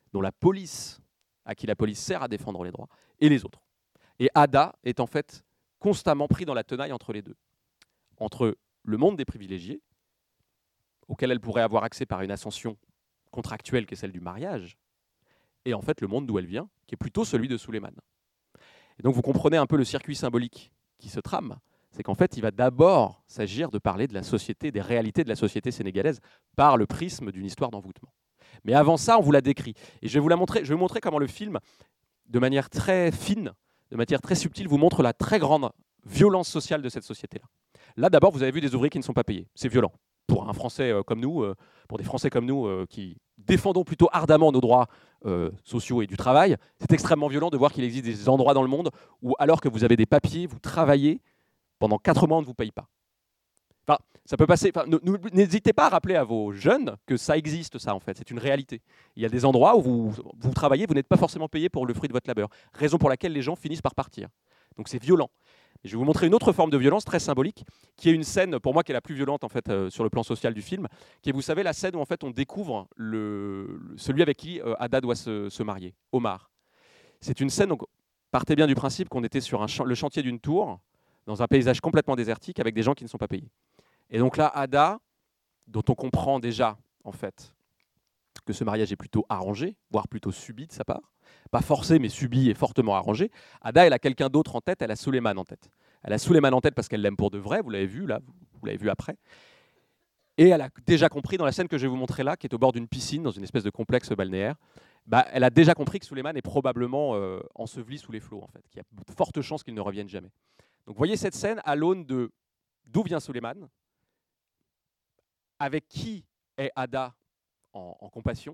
à qui la police sert à défendre les droits, et les autres. Et Ada est en fait constamment pris dans la tenaille entre les deux. Entre le monde des privilégiés, auquel elle pourrait avoir accès par une ascension contractuelle qui est celle du mariage, et en fait le monde d'où elle vient, qui est plutôt celui de Suleiman. Et donc vous comprenez un peu le circuit symbolique qui se trame, c'est qu'en fait, il va d'abord s'agir de parler de la société, des réalités de la société sénégalaise par le prisme d'une histoire d'envoûtement. Mais avant ça, on vous la décrit. Et je vais vous montrer comment le film, de manière très fine, de manière très subtile, vous montre la très grande violence sociale de cette société-là. Là, d'abord, vous avez vu des ouvriers qui ne sont pas payés. C'est violent. Pour un Français comme nous, pour des Français comme nous qui défendons plutôt ardemment nos droits sociaux et du travail, c'est extrêmement violent de voir qu'il existe des endroits dans le monde où, alors que vous avez des papiers, vous travaillez, pendant 4 mois, on ne vous paye pas. Enfin, ça peut passer. N'hésitez pas à rappeler à vos jeunes que ça existe, ça, en fait. C'est une réalité. Il y a des endroits où vous travaillez, vous n'êtes pas forcément payé pour le fruit de votre labeur. Raison pour laquelle les gens finissent par partir. Donc c'est violent. Et je vais vous montrer une autre forme de violence très symbolique, qui est une scène, pour moi, qui est la plus violente, en fait, sur le plan social du film, qui est, vous savez, la scène où, en fait, on découvre celui avec qui Ada doit se marier, Omar. C'est une scène, donc, partez bien du principe qu'on était sur le chantier d'une tour, dans un paysage complètement désertique avec des gens qui ne sont pas payés. Et donc là, Ada, dont on comprend déjà, en fait, que ce mariage est plutôt arrangé, voire plutôt subi de sa part, pas forcé, mais subi et fortement arrangé, Ada, elle a quelqu'un d'autre en tête, elle a Suleiman en tête. Elle a Suleiman en tête parce qu'elle l'aime pour de vrai, vous l'avez vu là, vous l'avez vu après. Et elle a déjà compris, dans la scène que je vais vous montrer là, qui est au bord d'une piscine, dans une espèce de complexe balnéaire, elle a déjà compris que Suleiman est probablement enseveli sous les flots, en fait, qu'il y a de fortes chances qu'il ne revienne jamais. Donc voyez cette scène à l'aune de d'où vient Suleiman, avec qui est Ada en compassion,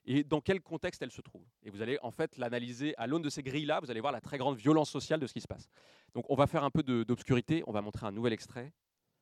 et dans quel contexte elle se trouve. Et vous allez en fait l'analyser à l'aune de ces grilles-là, vous allez voir la très grande violence sociale de ce qui se passe. Donc on va faire un peu d'obscurité, on va montrer un nouvel extrait.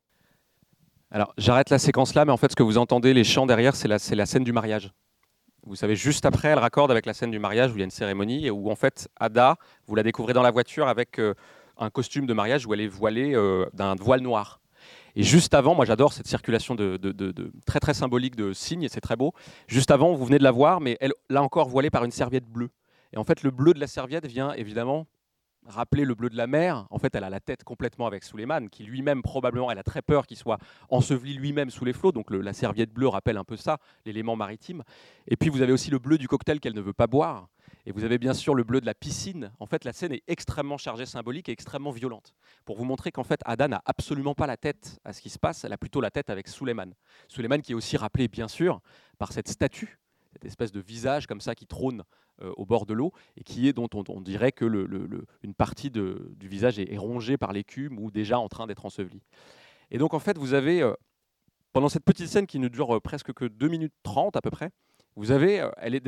Alors j'arrête la séquence là, mais en fait ce que vous entendez, les chants derrière, c'est la scène du mariage. Vous savez, juste après, elle raccorde avec la scène du mariage où il y a une cérémonie et où en fait Ada, vous la découvrez dans la voiture avec un costume de mariage où elle est voilée d'un voile noir. Et juste avant, moi j'adore cette circulation de très très symbolique de signes, c'est très beau. Juste avant, vous venez de la voir, mais elle, là encore voilée par une serviette bleue. Et en fait, le bleu de la serviette vient évidemment rappeler le bleu de la mer. En fait, elle a la tête complètement avec Suleiman, qui lui-même, probablement, elle a très peur qu'il soit enseveli lui-même sous les flots. Donc la serviette bleue rappelle un peu ça, l'élément maritime. Et puis vous avez aussi le bleu du cocktail qu'elle ne veut pas boire. Et vous avez bien sûr le bleu de la piscine. En fait, la scène est extrêmement chargée symbolique et extrêmement violente. Pour vous montrer qu'en fait, Ada n'a absolument pas la tête à ce qui se passe, elle a plutôt la tête avec Suleiman. Suleiman qui est aussi rappelé, bien sûr, par cette statue, cette espèce de visage comme ça qui trône au bord de l'eau et qui est dont on dirait que une partie du visage est rongée par l'écume ou déjà en train d'être ensevelie. Et donc en fait, vous avez, pendant cette petite scène qui ne dure presque que 2 minutes 30 à peu près, vous avez,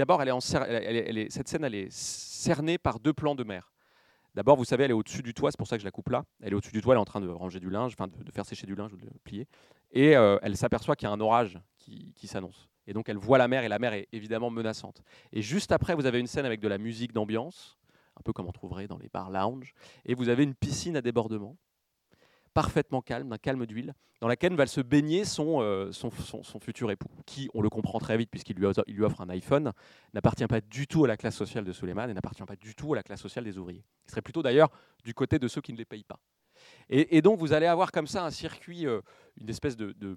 cette scène elle est cernée par 2 plans de mer. D'abord, vous savez, elle est au-dessus du toit, c'est pour ça que je la coupe là. Elle est au-dessus du toit, elle est en train de ranger du linge, enfin de faire sécher du linge ou de le plier. Et elle s'aperçoit qu'il y a un orage qui s'annonce. Et donc elle voit la mer, et la mer est évidemment menaçante. Et juste après, vous avez une scène avec de la musique d'ambiance, un peu comme on trouverait dans les bars lounge, et vous avez une piscine à débordement, parfaitement calme, d'un calme d'huile, dans laquelle va se baigner son futur époux, qui, on le comprend très vite, puisqu'il lui offre un iPhone, n'appartient pas du tout à la classe sociale de Suleiman et n'appartient pas du tout à la classe sociale des ouvriers. Il serait plutôt d'ailleurs du côté de ceux qui ne les payent pas. Et donc vous allez avoir comme ça un circuit, une espèce de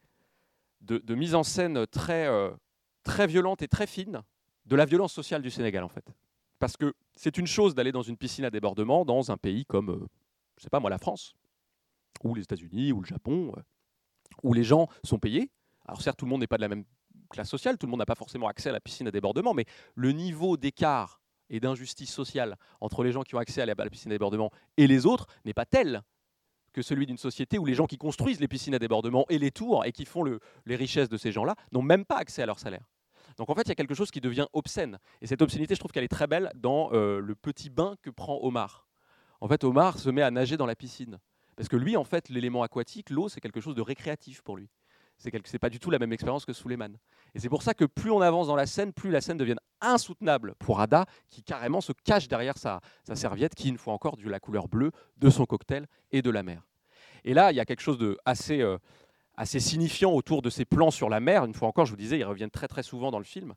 mise en scène très violente et très fine de la violence sociale du Sénégal en fait. Parce que c'est une chose d'aller dans une piscine à débordement dans un pays comme, je sais pas moi, la France, ou les États-Unis, ou le Japon, où les gens sont payés. Alors certes, tout le monde n'est pas de la même classe sociale, tout le monde n'a pas forcément accès à la piscine à débordement, mais le niveau d'écart et d'injustice sociale entre les gens qui ont accès à la piscine à débordement et les autres n'est pas tel que celui d'une société où les gens qui construisent les piscines à débordement et les tours et qui font les richesses de ces gens-là n'ont même pas accès à leur salaire. Donc en fait, il y a quelque chose qui devient obscène. Et cette obscénité, je trouve qu'elle est très belle dans le petit bain que prend Omar. En fait, Omar se met à nager dans la piscine. Parce que lui, en fait, l'élément aquatique, l'eau, c'est quelque chose de récréatif pour lui. C'est pas du tout la même expérience que Suleiman. Et c'est pour ça que plus on avance dans la scène, plus la scène devient insoutenable pour Ada, qui carrément se cache derrière sa serviette, qui, une fois encore, de la couleur bleue de son cocktail et de la mer. Et là, il y a quelque chose de assez signifiant autour de ces plans sur la mer. Une fois encore, je vous disais, ils reviennent très très souvent dans le film.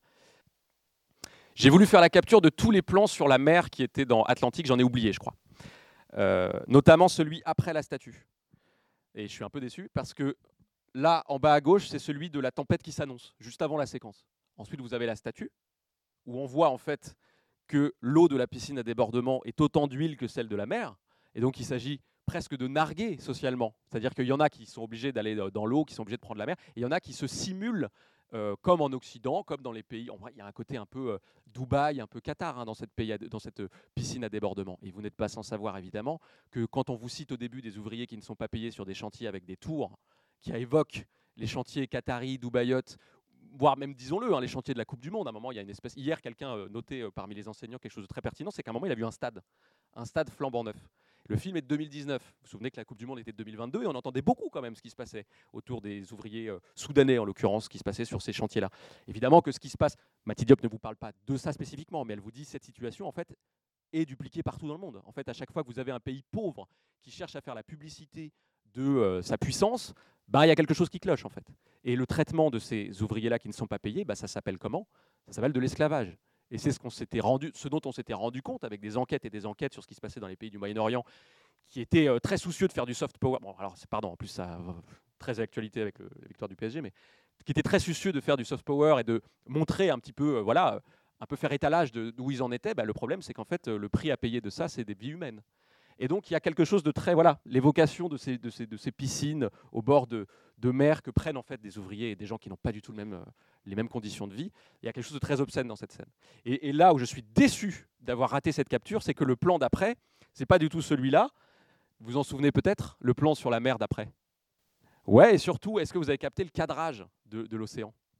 J'ai voulu faire la capture de tous les plans sur la mer qui étaient dans Atlantique, j'en ai oublié, je crois. Notamment celui après la statue. Et je suis un peu déçu parce que là, en bas à gauche, c'est celui de la tempête qui s'annonce, juste avant la séquence. Ensuite, vous avez la statue, où on voit en fait que l'eau de la piscine à débordement est autant d'huile que celle de la mer. Et donc, il s'agit presque de narguer socialement. C'est-à-dire qu'il y en a qui sont obligés d'aller dans l'eau, qui sont obligés de prendre la mer, et il y en a qui se simulent comme en Occident, comme dans les pays. En vrai, il y a un côté un peu Dubaï, un peu Qatar dans cette piscine à débordement. Et vous n'êtes pas sans savoir, évidemment, que quand on vous cite au début des ouvriers qui ne sont pas payés sur des chantiers avec des tours, qui évoquent les chantiers qataris, dubaïotes, voire même, disons-le, les chantiers de la Coupe du Monde. À un moment, il y a une espèce. Hier, quelqu'un notait parmi les enseignants quelque chose de très pertinent, c'est qu'à un moment, il a vu un stade flambant neuf. Le film est de 2019. Vous vous souvenez que la Coupe du Monde était de 2022 et on entendait beaucoup quand même ce qui se passait autour des ouvriers soudanais, en l'occurrence, ce qui se passait sur ces chantiers-là. Évidemment que ce qui se passe, Mati Diop ne vous parle pas de ça spécifiquement, mais elle vous dit cette situation, en fait, est dupliquée partout dans le monde. En fait, à chaque fois que vous avez un pays pauvre qui cherche à faire la publicité de sa puissance, il y a quelque chose qui cloche, en fait. Et le traitement de ces ouvriers-là qui ne sont pas payés, ça s'appelle comment ? Ça s'appelle de l'esclavage. Et c'est ce dont on s'était rendu compte avec des enquêtes et des enquêtes sur ce qui se passait dans les pays du Moyen-Orient, qui étaient très soucieux de faire du soft power. Bon, alors, en plus, ça a très d'actualité avec la victoire du PSG, mais qui étaient très soucieux de faire du soft power et de montrer un petit peu, un peu faire étalage d'où ils en étaient. Le problème, c'est qu'en fait, le prix à payer de ça, c'est des vies humaines. Et donc, il y a quelque chose de très, l'évocation de ces piscines au bord de mer que prennent en fait des ouvriers et des gens qui n'ont pas du tout les mêmes conditions de vie. Il y a quelque chose de très obscène dans cette scène. Et là où je suis déçu d'avoir raté cette capture, c'est que le plan d'après, c'est pas du tout celui-là. Vous vous en souvenez peut-être, le plan sur la mer d'après. Ouais, et surtout, est-ce que vous avez capté le cadrage de l'océan ?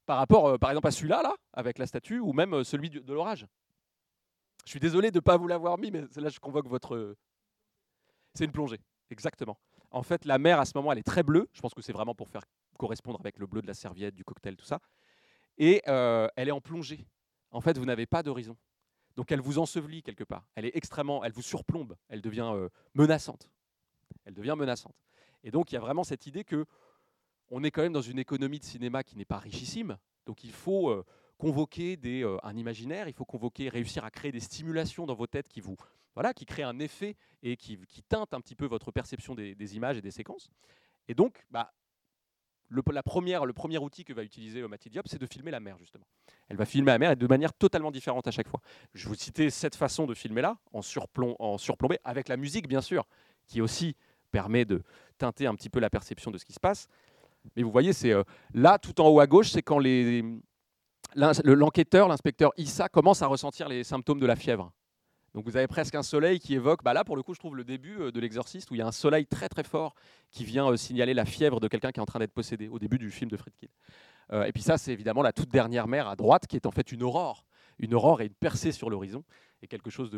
par rapport, par exemple, à celui-là, là, avec la statue, ou même celui de l'orage. Je suis désolé de ne pas vous l'avoir mis, mais là, je convoque votre... C'est une plongée, exactement. En fait, la mer, à ce moment, elle est très bleue. Je pense que c'est vraiment pour faire correspondre avec le bleu de la serviette, du cocktail, tout ça. Et elle est en plongée. En fait, vous n'avez pas d'horizon. Donc, elle vous ensevelit quelque part. Elle est extrêmement... Elle vous surplombe. Elle devient menaçante. Elle devient menaçante. Et donc, il y a vraiment cette idée que on est quand même dans une économie de cinéma qui n'est pas richissime. Donc, il faut convoquer un imaginaire, il faut réussir à créer des stimulations dans vos têtes qui créent un effet et qui teintent un petit peu votre perception des images et des séquences. Et donc, le premier outil que va utiliser Mati Diop, c'est de filmer la mer, justement. Elle va filmer la mer de manière totalement différente à chaque fois. Je vous citais cette façon de filmer là, en surplombé, avec la musique, bien sûr, qui aussi permet de teinter un petit peu la perception de ce qui se passe. Mais vous voyez, c'est là, tout en haut à gauche, c'est quand l'enquêteur, l'inspecteur Issa, commence à ressentir les symptômes de la fièvre. Donc vous avez presque un soleil qui évoque, là pour le coup je trouve le début de l'Exorciste, où il y a un soleil très très fort qui vient signaler la fièvre de quelqu'un qui est en train d'être possédé, au début du film de Friedkin. Et puis ça, c'est évidemment la toute dernière mer à droite, qui est en fait une aurore et une percée sur l'horizon, et quelque chose de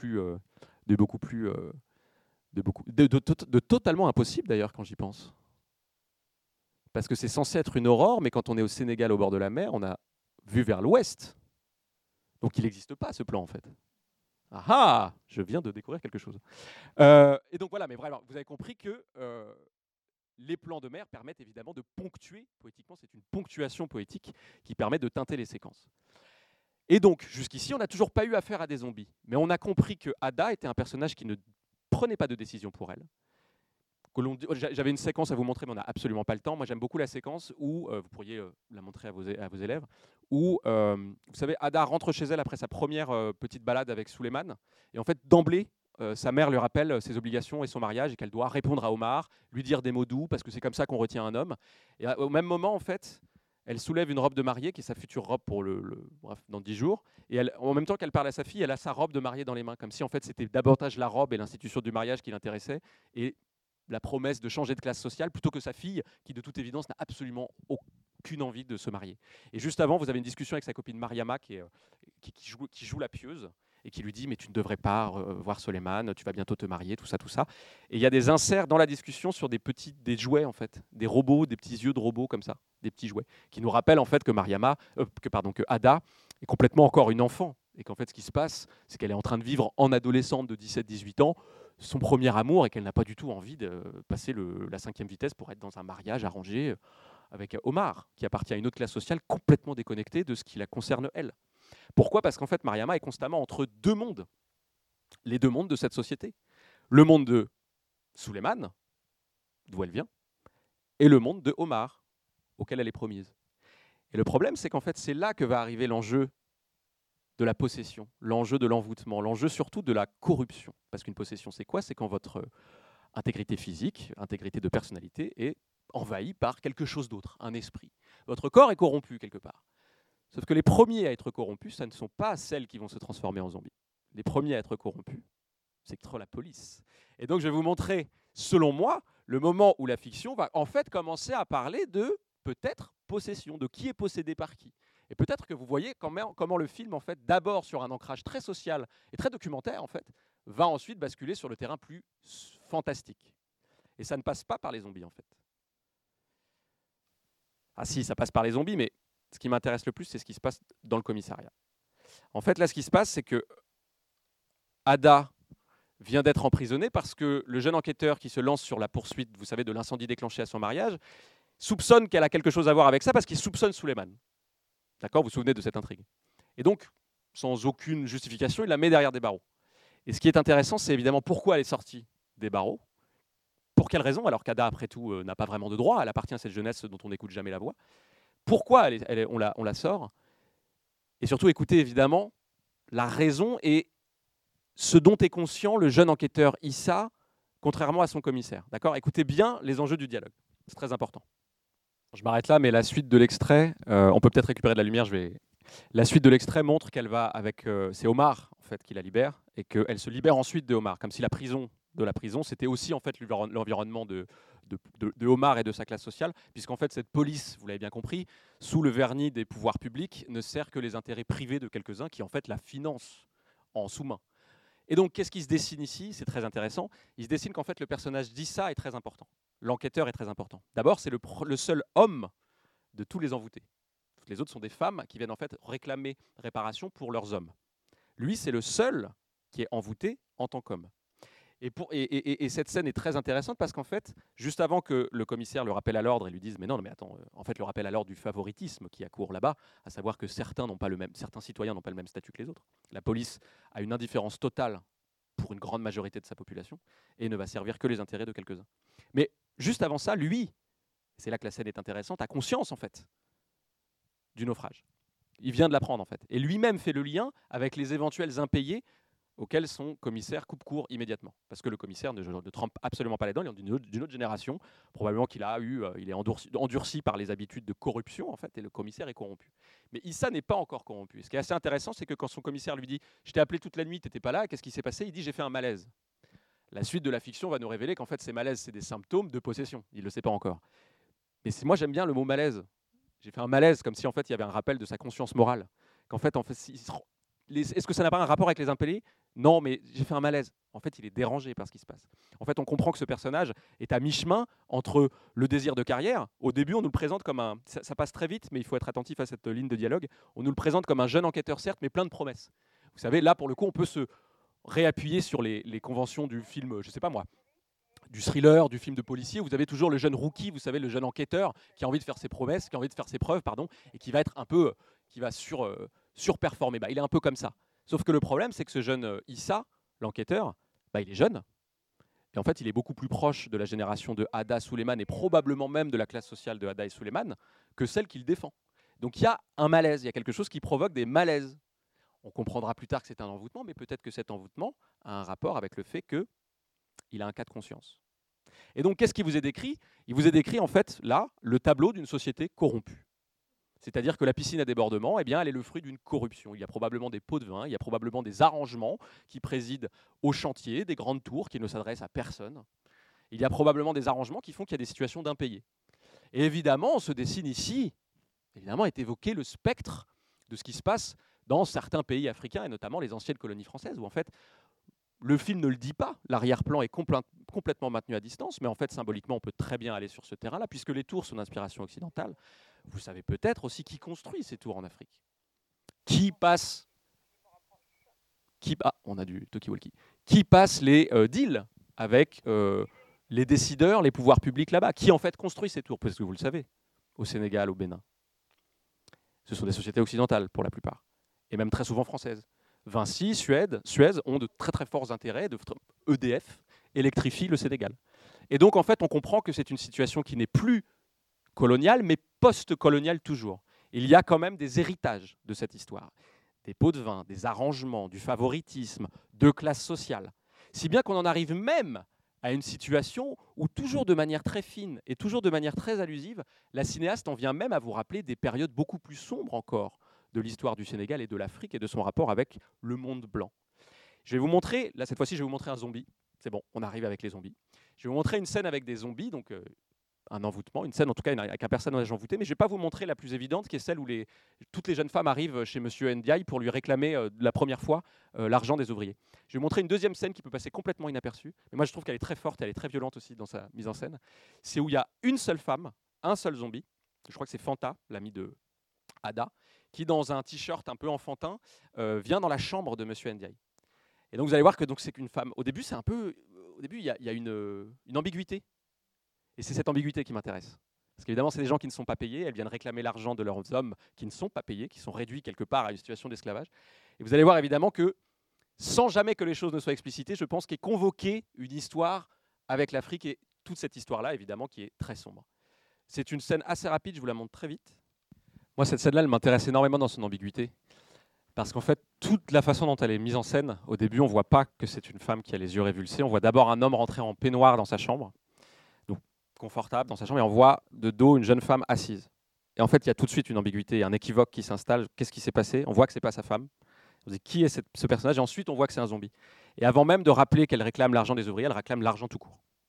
totalement impossible d'ailleurs quand j'y pense. Parce que c'est censé être une aurore, mais quand on est au Sénégal au bord de la mer, on a vu vers l'ouest. Donc il n'existe pas ce plan en fait. Ah ah, je viens de découvrir quelque chose. Et donc voilà, mais vraiment, vous avez compris que les plans de mer permettent évidemment de ponctuer, poétiquement, c'est une ponctuation poétique qui permet de teinter les séquences. Et donc, jusqu'ici, on n'a toujours pas eu affaire à des zombies. Mais on a compris que Ada était un personnage qui ne prenait pas de décision pour elle. J'avais une séquence à vous montrer, mais on n'a absolument pas le temps. Moi, j'aime beaucoup la séquence où, vous pourriez la montrer à vos élèves, où, vous savez, Ada rentre chez elle après sa première petite balade avec Suleiman. Et en fait, d'emblée, sa mère lui rappelle ses obligations et son mariage et qu'elle doit répondre à Omar, lui dire des mots doux, parce que c'est comme ça qu'on retient un homme. Et au même moment, en fait, elle soulève une robe de mariée, qui est sa future robe pour bref, dans 10 jours. Et en même temps qu'elle parle à sa fille, elle a sa robe de mariée dans les mains, comme si en fait c'était davantage la robe et l'institution du mariage qui l'intéressait. Et la promesse de changer de classe sociale, plutôt que sa fille, qui de toute évidence n'a absolument aucune envie de se marier. Et juste avant, vous avez une discussion avec sa copine Mariama, qui joue la pieuse, et qui lui dit « mais tu ne devrais pas voir Soleiman, tu vas bientôt te marier, tout ça, tout ça ». Et il y a des inserts dans la discussion sur des jouets, en fait, des robots, des petits yeux de robots comme ça, des petits jouets, qui nous rappellent en fait que que Ada est complètement encore une enfant, et qu'en fait ce qui se passe, c'est qu'elle est en train de vivre en adolescente de 17-18 ans, son premier amour, et qu'elle n'a pas du tout envie de passer la 5e vitesse pour être dans un mariage arrangé avec Omar, qui appartient à une autre classe sociale complètement déconnectée de ce qui la concerne elle. Pourquoi ? Parce qu'en fait, Mariama est constamment entre deux mondes, les deux mondes de cette société. Le monde de Suleiman, d'où elle vient, et le monde de Omar, auquel elle est promise. Et le problème, c'est qu'en fait, c'est là que va arriver l'enjeu de la possession, l'enjeu de l'envoûtement, l'enjeu surtout de la corruption. Parce qu'une possession, c'est quoi ? C'est quand votre intégrité physique, intégrité de personnalité est envahie par quelque chose d'autre, un esprit. Votre corps est corrompu quelque part. Sauf que les premiers à être corrompus, ça ne sont pas celles qui vont se transformer en zombies. Les premiers à être corrompus, c'est la police. Et donc je vais vous montrer, selon moi, le moment où la fiction va en fait commencer à parler de peut-être possession, de qui est possédé par qui. Et peut-être que vous voyez comment le film, en fait, d'abord sur un ancrage très social et très documentaire, en fait, va ensuite basculer sur le terrain plus fantastique. Et ça ne passe pas par les zombies, en fait. Ah si, ça passe par les zombies, mais ce qui m'intéresse le plus, c'est ce qui se passe dans le commissariat. En fait, là, ce qui se passe, c'est que Ada vient d'être emprisonnée parce que le jeune enquêteur qui se lance sur la poursuite, vous savez, de l'incendie déclenché à son mariage, soupçonne qu'elle a quelque chose à voir avec ça parce qu'il soupçonne Suleiman. D'accord ? Vous vous souvenez de cette intrigue. Et donc, sans aucune justification, il la met derrière des barreaux. Et ce qui est intéressant, c'est évidemment pourquoi elle est sortie des barreaux. Pour quelle raison ? Alors qu'Ada, après tout, n'a pas vraiment de droit. Elle appartient à cette jeunesse dont on n'écoute jamais la voix. Pourquoi on la sort ? Et surtout, écoutez évidemment la raison et ce dont est conscient le jeune enquêteur Issa, contrairement à son commissaire. D'accord ? Écoutez bien les enjeux du dialogue. C'est très important. Je m'arrête là, mais la suite de l'extrait, on peut peut-être récupérer de la lumière. La suite de l'extrait montre qu'elle va avec... c'est Omar, en fait, qui la libère, et qu'elle se libère ensuite de Omar, comme si la prison, c'était aussi en fait l'environnement de de Omar et de sa classe sociale, puisqu'en fait cette police, vous l'avez bien compris, sous le vernis des pouvoirs publics, ne sert que les intérêts privés de quelques-uns qui en fait la financent en sous-main. Et donc qu'est-ce qui se dessine ici? C'est très intéressant. Il se dessine qu'en fait le personnage d'Issa est très important. L'enquêteur est très important. D'abord, c'est le seul homme de tous les envoûtés. Toutes les autres sont des femmes qui viennent en fait réclamer réparation pour leurs hommes. Lui, c'est le seul qui est envoûté en tant qu'homme. Et cette scène est très intéressante parce qu'en fait, juste avant que le commissaire le rappelle à l'ordre et lui dise « mais non, mais attends, en fait, le rappel à l'ordre du favoritisme qui accourt là-bas, à savoir que certains citoyens n'ont pas le même statut que les autres. La police a une indifférence totale pour une grande majorité de sa population et ne va servir que les intérêts de quelques-uns. Mais juste avant ça, lui, c'est là que la scène est intéressante, a conscience en fait du naufrage. Il vient de l'apprendre en fait. Et lui-même fait le lien avec les éventuels impayés auquel son commissaire coupe court immédiatement. Parce que le commissaire ne trempe absolument pas les dents, il est d'une autre génération, probablement qu'il il est endurci par les habitudes de corruption, en fait, et le commissaire est corrompu. Mais Issa n'est pas encore corrompu. Ce qui est assez intéressant, c'est que quand son commissaire lui dit « Je t'ai appelé toute la nuit, tu n'étais pas là, qu'est-ce qui s'est passé ?» Il dit « J'ai fait un malaise ». La suite de la fiction va nous révéler qu'en fait, ces malaises, c'est des symptômes de possession. Il ne le sait pas encore. Mais moi, j'aime bien le mot malaise. J'ai fait un malaise, comme si en fait, il y avait un rappel de sa conscience morale. Est-ce que ça n'a pas un rapport avec les impayés? Non, mais j'ai fait un malaise. En fait, il est dérangé par ce qui se passe. En fait, on comprend que ce personnage est à mi-chemin entre le désir de carrière. Au début, on nous le présente comme un... Ça passe très vite, mais il faut être attentif à cette ligne de dialogue. On nous le présente comme un jeune enquêteur, certes, mais plein de promesses. Vous savez, là, pour le coup, on peut se réappuyer sur les conventions du film, je ne sais pas moi, du thriller, du film de policier. Vous avez toujours le jeune rookie, vous savez, le jeune enquêteur qui a envie de faire ses promesses, qui a envie de faire ses preuves, et qui va être un peu... qui va surperformer. Il est un peu comme ça. Sauf que le problème, c'est que ce jeune Issa, l'enquêteur, il est jeune. Et en fait, il est beaucoup plus proche de la génération de Hadda Souleymane et probablement même de la classe sociale de Hadda et Souleymane que celle qu'il défend. Donc il y a un malaise, il y a quelque chose qui provoque des malaises. On comprendra plus tard que c'est un envoûtement, mais peut-être que cet envoûtement a un rapport avec le fait qu'il a un cas de conscience. Et donc, qu'est-ce qui vous est décrit? Il vous est décrit, en fait, là, le tableau d'une société corrompue. C'est-à-dire que la piscine à débordement, elle est le fruit d'une corruption. Il y a probablement des pots de vin, il y a probablement des arrangements qui président au chantier, des grandes tours qui ne s'adressent à personne. Il y a probablement des arrangements qui font qu'il y a des situations d'impayés. Et évidemment, on se dessine ici, est évoqué le spectre de ce qui se passe dans certains pays africains, et notamment les anciennes colonies françaises, où en fait, le film ne le dit pas, l'arrière-plan est complètement maintenu à distance, mais en fait, symboliquement, on peut très bien aller sur ce terrain-là, puisque les tours sont d'inspiration occidentale. Vous savez peut-être aussi qui construit ces tours en Afrique. Qui passe les deals avec les décideurs, les pouvoirs publics là-bas. Qui en fait construit ces tours? Parce que vous le savez, au Sénégal, au Bénin. Ce sont des sociétés occidentales pour la plupart, et même très souvent françaises. Vinci, Suez ont de très très forts intérêts. EDF électrifie le Sénégal. Et donc en fait, on comprend que c'est une situation qui n'est plus coloniale, mais post-coloniale toujours. Il y a quand même des héritages de cette histoire. Des pots de vin, des arrangements, du favoritisme, de classe sociale. Si bien qu'on en arrive même à une situation où, toujours de manière très fine et toujours de manière très allusive, la cinéaste en vient même à vous rappeler des périodes beaucoup plus sombres encore de l'histoire du Sénégal et de l'Afrique et de son rapport avec le monde blanc. Je vais vous montrer, là cette fois-ci je vais vous montrer un zombie. C'est bon, on arrive avec les zombies. Je vais vous montrer une scène avec des zombies, donc un envoûtement, une scène en tout cas avec un personnage envoûté, mais je ne vais pas vous montrer la plus évidente, qui est celle où toutes les jeunes femmes arrivent chez Monsieur Ndiaye pour lui réclamer la première fois l'argent des ouvriers. Je vais vous montrer une deuxième scène qui peut passer complètement inaperçue, mais moi je trouve qu'elle est très forte, elle est très violente aussi dans sa mise en scène. C'est où il y a une seule femme, un seul zombie, je crois que c'est Fanta, l'ami de Hadda, qui dans un t-shirt un peu enfantin vient dans la chambre de Monsieur Ndiaye. Et donc vous allez voir que c'est qu'une femme. Au début, il y a une ambiguïté. Et c'est cette ambiguïté qui m'intéresse. Parce qu'évidemment, c'est des gens qui ne sont pas payés, elles viennent réclamer l'argent de leurs hommes qui ne sont pas payés, qui sont réduits quelque part à une situation d'esclavage. Et vous allez voir évidemment que, sans jamais que les choses ne soient explicitées, je pense qu'est convoquée une histoire avec l'Afrique, et toute cette histoire-là, évidemment, qui est très sombre. C'est une scène assez rapide, je vous la montre très vite. Moi, cette scène-là, elle m'intéresse énormément dans son ambiguïté. Parce qu'en fait, toute la façon dont elle est mise en scène, au début, on ne voit pas que c'est une femme qui a les yeux révulsés. On voit d'abord un homme rentrer en peignoir dans sa chambre, donc confortable dans sa chambre, et on voit de dos une jeune femme assise. Et en fait, il y a tout de suite une ambiguïté, un équivoque qui s'installe. Qu'est-ce qui s'est passé? On voit que ce n'est pas sa femme. On dit qui est ce personnage? Et ensuite, on voit que c'est un zombie. Et avant même de rappeler qu'elle réclame l'argent des ouvriers, elle réclame l'argent tout court.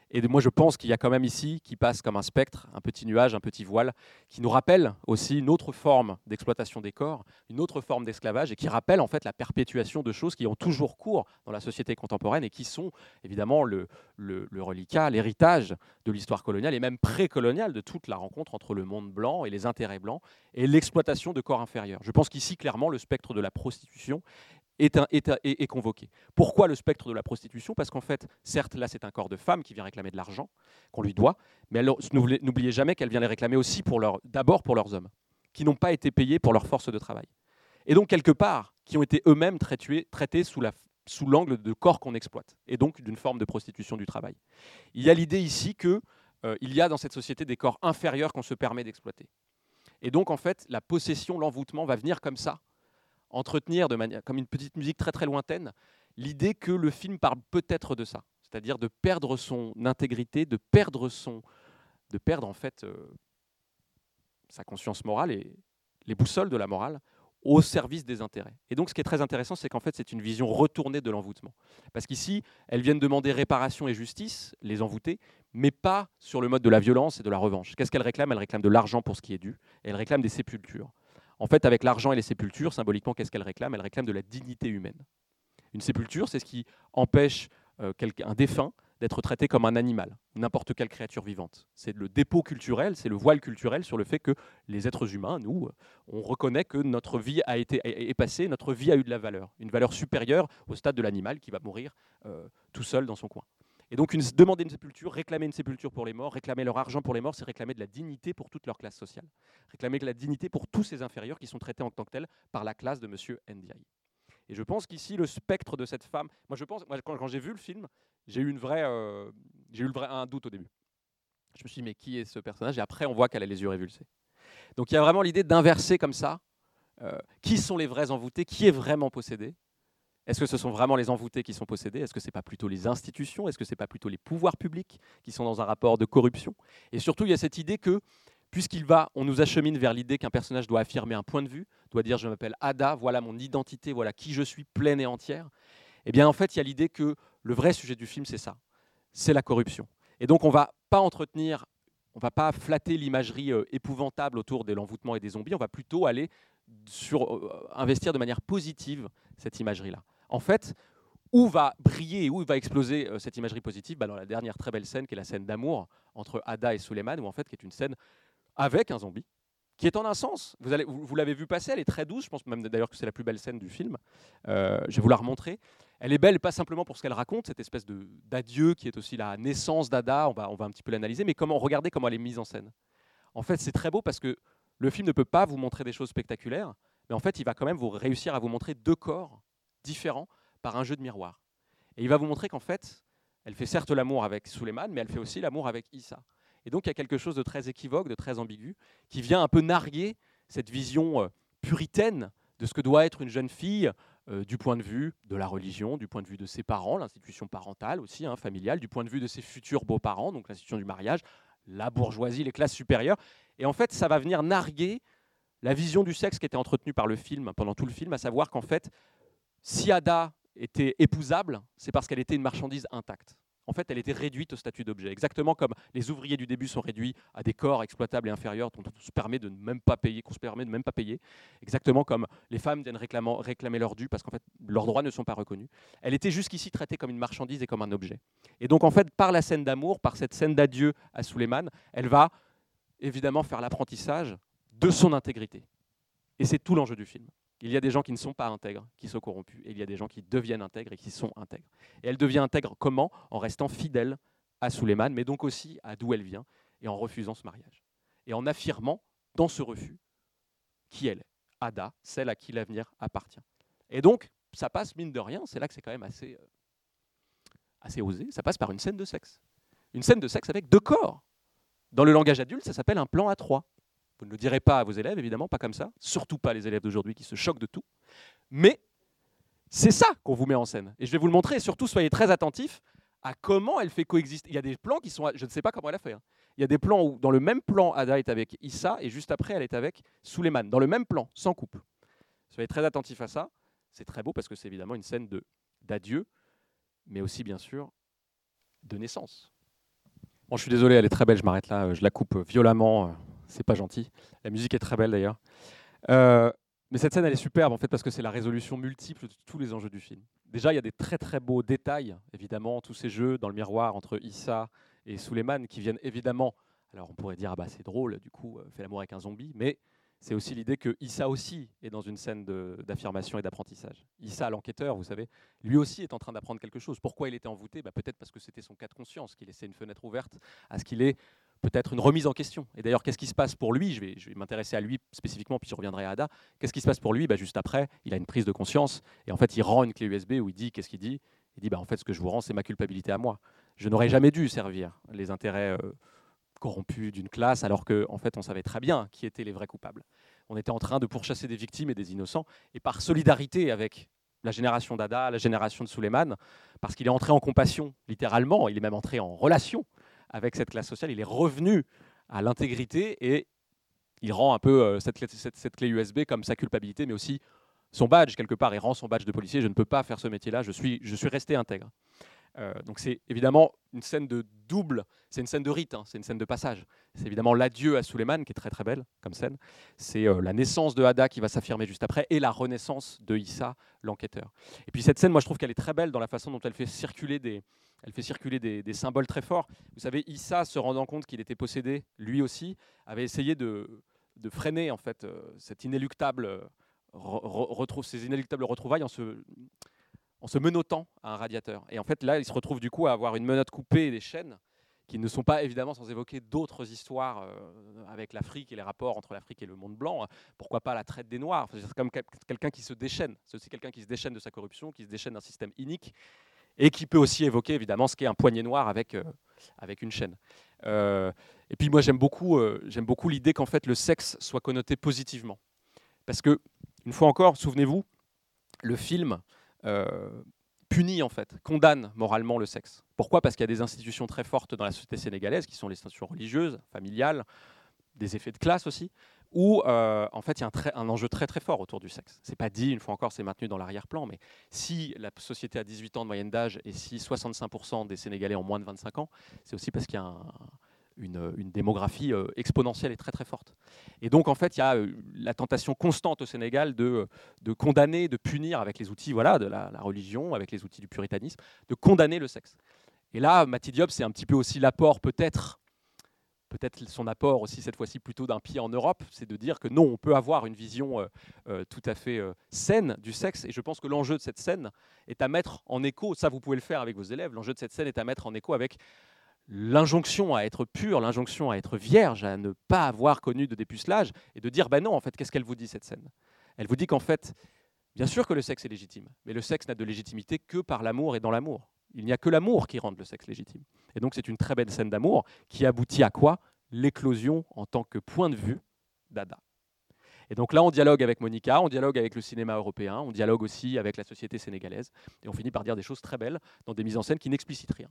Et moi, je pense qu'il y a quand même ici, qui passe comme un spectre, un petit nuage, un petit voile, qui nous rappelle aussi une autre forme d'exploitation des corps, une autre forme d'esclavage, et qui rappelle en fait la perpétuation de choses qui ont toujours cours dans la société contemporaine et qui sont évidemment le reliquat, l'héritage de l'histoire coloniale et même précoloniale de toute la rencontre entre le monde blanc et les intérêts blancs et l'exploitation de corps inférieurs. Je pense qu'ici, clairement, le spectre de la prostitution est convoqué. Pourquoi le spectre de la prostitution? Parce qu'en fait, certes, là, c'est un corps de femme qui vient réclamer de l'argent, qu'on lui doit, mais n'oubliez jamais qu'elle vient les réclamer aussi d'abord pour leurs hommes, qui n'ont pas été payés pour leur force de travail. Et donc, quelque part, qui ont été eux-mêmes traités sous l'angle de corps qu'on exploite, et donc d'une forme de prostitution du travail. Il y a l'idée ici qu'il y a dans cette société des corps inférieurs qu'on se permet d'exploiter. Et donc, en fait, la possession, l'envoûtement va venir comme ça, entretenir de manière, comme une petite musique très très lointaine, l'idée que le film parle peut-être de ça, c'est-à-dire de perdre son intégrité, de perdre en fait sa conscience morale et les boussoles de la morale au service des intérêts. Et donc ce qui est très intéressant, c'est qu'en fait c'est une vision retournée de l'envoûtement. Parce qu'ici, elles viennent demander réparation et justice, les envoûtées, mais pas sur le mode de la violence et de la revanche. Qu'est-ce qu'elles réclament? Elles réclament de l'argent pour ce qui est dû, et elles réclament des sépultures. En fait, avec l'argent et les sépultures, symboliquement, qu'est-ce qu'elles réclament? Elles réclament de la dignité humaine. Une sépulture, c'est ce qui empêche un défunt d'être traité comme un animal, n'importe quelle créature vivante. C'est le dépôt culturel, c'est le voile culturel sur le fait que les êtres humains, nous, on reconnaît que notre vie est passée, notre vie a eu de la valeur, une valeur supérieure au stade de l'animal qui va mourir tout seul dans son coin. Et donc, demander une sépulture, réclamer une sépulture pour les morts, réclamer leur argent pour les morts, c'est réclamer de la dignité pour toute leur classe sociale. Réclamer de la dignité pour tous ces inférieurs qui sont traités en tant que tels par la classe de M. Ndiaye. Et je pense qu'ici, le spectre de cette femme... Quand j'ai vu le film, j'ai eu un doute au début. Je me suis dit, mais qui est ce personnage? Et après, on voit qu'elle a les yeux révulsés. Donc, il y a vraiment l'idée d'inverser comme ça. Qui sont les vrais envoûtés? Qui est vraiment possédé? Est-ce que ce sont vraiment les envoûtés qui sont possédés? Est-ce que ce n'est pas plutôt les institutions? Est-ce que ce n'est pas plutôt les pouvoirs publics qui sont dans un rapport de corruption? Et surtout, il y a cette idée que, on nous achemine vers l'idée qu'un personnage doit affirmer un point de vue, doit dire « je m'appelle Ada, voilà mon identité, voilà qui je suis, pleine et entière », eh bien en fait, il y a l'idée que le vrai sujet du film, c'est ça, c'est la corruption. Et donc on ne va pas flatter l'imagerie épouvantable autour de l'envoûtement et des zombies, on va plutôt aller investir de manière positive cette imagerie-là. En fait, où va briller et où va exploser cette imagerie positive? Dans la dernière très belle scène, qui est la scène d'amour entre Ada et Suleiman, où en fait, qui est une scène avec un zombie, qui est en un sens, vous l'avez vu passer, elle est très douce, je pense même d'ailleurs que c'est la plus belle scène du film, je vais vous la remontrer. Elle est belle pas simplement pour ce qu'elle raconte, cette espèce d'adieu qui est aussi la naissance d'Ada, on va un petit peu l'analyser, mais regardez comment elle est mise en scène. En fait, c'est très beau parce que le film ne peut pas vous montrer des choses spectaculaires, mais en fait, il va quand même réussir à vous montrer deux corps différents par un jeu de miroir. Et il va vous montrer qu'en fait, elle fait certes l'amour avec Suleiman, mais elle fait aussi l'amour avec Issa. Et donc, il y a quelque chose de très équivoque, de très ambigu, qui vient un peu narguer cette vision puritaine de ce que doit être une jeune fille du point de vue de la religion, du point de vue de ses parents, l'institution parentale aussi, familiale, du point de vue de ses futurs beaux-parents, donc l'institution du mariage, la bourgeoisie, les classes supérieures. Et en fait, ça va venir narguer la vision du sexe qui était entretenue par le film, pendant tout le film, à savoir qu'en fait, si Ada était épousable, c'est parce qu'elle était une marchandise intacte. En fait, elle était réduite au statut d'objet, exactement comme les ouvriers du début sont réduits à des corps exploitables et inférieurs dont on se permet de ne même pas payer, exactement comme les femmes viennent réclamer leur dû parce qu'en fait, leurs droits ne sont pas reconnus. Elle était jusqu'ici traitée comme une marchandise et comme un objet. Et donc, en fait, par la scène d'amour, par cette scène d'adieu à Suleiman, elle va évidemment faire l'apprentissage de son intégrité. Et c'est tout l'enjeu du film. Il y a des gens qui ne sont pas intègres, qui sont corrompus, et il y a des gens qui deviennent intègres et qui sont intègres. Et elle devient intègre comment? En restant fidèle à Suleiman, mais donc aussi à d'où elle vient, et en refusant ce mariage. Et en affirmant, dans ce refus, qui elle est, Ada, celle à qui l'avenir appartient. Et donc, ça passe, mine de rien, c'est là que c'est quand même assez osé, ça passe par une scène de sexe. Une scène de sexe avec deux corps. Dans le langage adulte, ça s'appelle un plan à trois. Vous ne le direz pas à vos élèves, évidemment, pas comme ça. Surtout pas les élèves d'aujourd'hui qui se choquent de tout. Mais c'est ça qu'on vous met en scène. Et je vais vous le montrer. Et surtout, soyez très attentifs à comment elle fait coexister. Il y a des plans qui sont... Je ne sais pas comment elle a fait. Il y a des plans où, dans le même plan, Ada est avec Issa, et juste après, elle est avec Suleiman. Dans le même plan, sans couple. Soyez très attentifs à ça. C'est très beau parce que c'est évidemment une scène d'adieu, mais aussi, bien sûr, de naissance. Bon, je suis désolé, elle est très belle, je m'arrête là, je la coupe violemment, c'est pas gentil. La musique est très belle d'ailleurs. Mais cette scène, elle est superbe en fait parce que c'est la résolution multiple de tous les enjeux du film. Déjà, il y a des très très beaux détails, évidemment, tous ces jeux dans le miroir entre Issa et Suleiman qui viennent évidemment. Alors on pourrait dire, ah bah c'est drôle, du coup, fait l'amour avec un zombie, mais c'est aussi l'idée que Issa aussi est dans une scène d'affirmation et d'apprentissage. Issa, l'enquêteur, vous savez, lui aussi est en train d'apprendre quelque chose. Pourquoi il était envoûté? Peut-être parce que c'était son cas de conscience, qu'il laissait une fenêtre ouverte à ce qu'il ait peut-être une remise en question. Et d'ailleurs, qu'est-ce qui se passe pour lui? Je vais m'intéresser à lui spécifiquement, puis je reviendrai à Ada. Qu'est-ce qui se passe pour lui? Juste après, il a une prise de conscience, et en fait, il rend une clé USB où il dit, qu'est-ce qu'il dit? Il dit, en fait, ce que je vous rends, c'est ma culpabilité à moi. Je n'aurais jamais dû servir les intérêts corrompus d'une classe, alors qu'en fait, on savait très bien qui étaient les vrais coupables. On était en train de pourchasser des victimes et des innocents, et par solidarité avec la génération d'Ada, la génération de Suleiman, parce qu'il est entré en compassion, littéralement, il est même entré en relation avec cette classe sociale, il est revenu à l'intégrité et il rend un peu cette clé USB comme sa culpabilité, mais aussi son badge, quelque part. Il rend son badge de policier, je ne peux pas faire ce métier-là, je suis resté intègre. Donc c'est évidemment une scène de double, c'est une scène de rite, c'est une scène de passage. C'est évidemment l'adieu à Suleiman, qui est très très belle comme scène. C'est la naissance de Ada qui va s'affirmer juste après, et la renaissance de Issa, l'enquêteur. Et puis cette scène, moi je trouve qu'elle est très belle dans la façon dont elle fait circuler des symboles très forts. Vous savez, Issa, se rendant compte qu'il était possédé, lui aussi, avait essayé de freiner en fait cette inéluctable, ces inéluctables retrouvailles en se menottant à un radiateur. Et en fait, là, il se retrouve du coup à avoir une menotte coupée et des chaînes qui ne sont pas évidemment sans évoquer d'autres histoires avec l'Afrique et les rapports entre l'Afrique et le monde blanc. Pourquoi pas la traite des Noirs? C'est comme quelqu'un qui se déchaîne. C'est aussi quelqu'un qui se déchaîne de sa corruption, qui se déchaîne d'un système inique et qui peut aussi évoquer évidemment ce qu'est un poignet noir avec une chaîne. Et puis moi, j'aime beaucoup l'idée qu'en fait le sexe soit connoté positivement. Parce que, une fois encore, souvenez-vous, le film punit en fait, condamne moralement le sexe. Pourquoi? Parce qu'il y a des institutions très fortes dans la société sénégalaise, qui sont les institutions religieuses, familiales, des effets de classe aussi, où en fait il y a un enjeu très très fort autour du sexe. C'est pas dit, une fois encore, c'est maintenu dans l'arrière-plan, mais si la société a 18 ans de moyenne d'âge et si 65% des Sénégalais ont moins de 25 ans, c'est aussi parce qu'il y a une démographie exponentielle et très très forte. Et donc en fait, il y a la tentation constante au Sénégal de condamner, de punir avec les outils de la religion, avec les outils du puritanisme, de condamner le sexe. Et là, Mati Diop, c'est un petit peu aussi l'apport peut-être son apport aussi cette fois-ci plutôt d'un pied en Europe, c'est de dire que non, on peut avoir une vision tout à fait saine du sexe. Et je pense que l'enjeu de cette scène est à mettre en écho, ça vous pouvez le faire avec vos élèves, l'enjeu de cette scène est à mettre en écho avec l'injonction à être pure, l'injonction à être vierge, à ne pas avoir connu de dépucelage, et de dire, non, en fait, qu'est-ce qu'elle vous dit, cette scène? Elle vous dit qu'en fait, bien sûr que le sexe est légitime, mais le sexe n'a de légitimité que par l'amour et dans l'amour. Il n'y a que l'amour qui rende le sexe légitime. Et donc c'est une très belle scène d'amour qui aboutit à quoi? L'éclosion en tant que point de vue d'Ada. Et donc là, on dialogue avec Monica, on dialogue avec le cinéma européen, on dialogue aussi avec la société sénégalaise, et on finit par dire des choses très belles dans des mises en scène qui n'explicitent rien.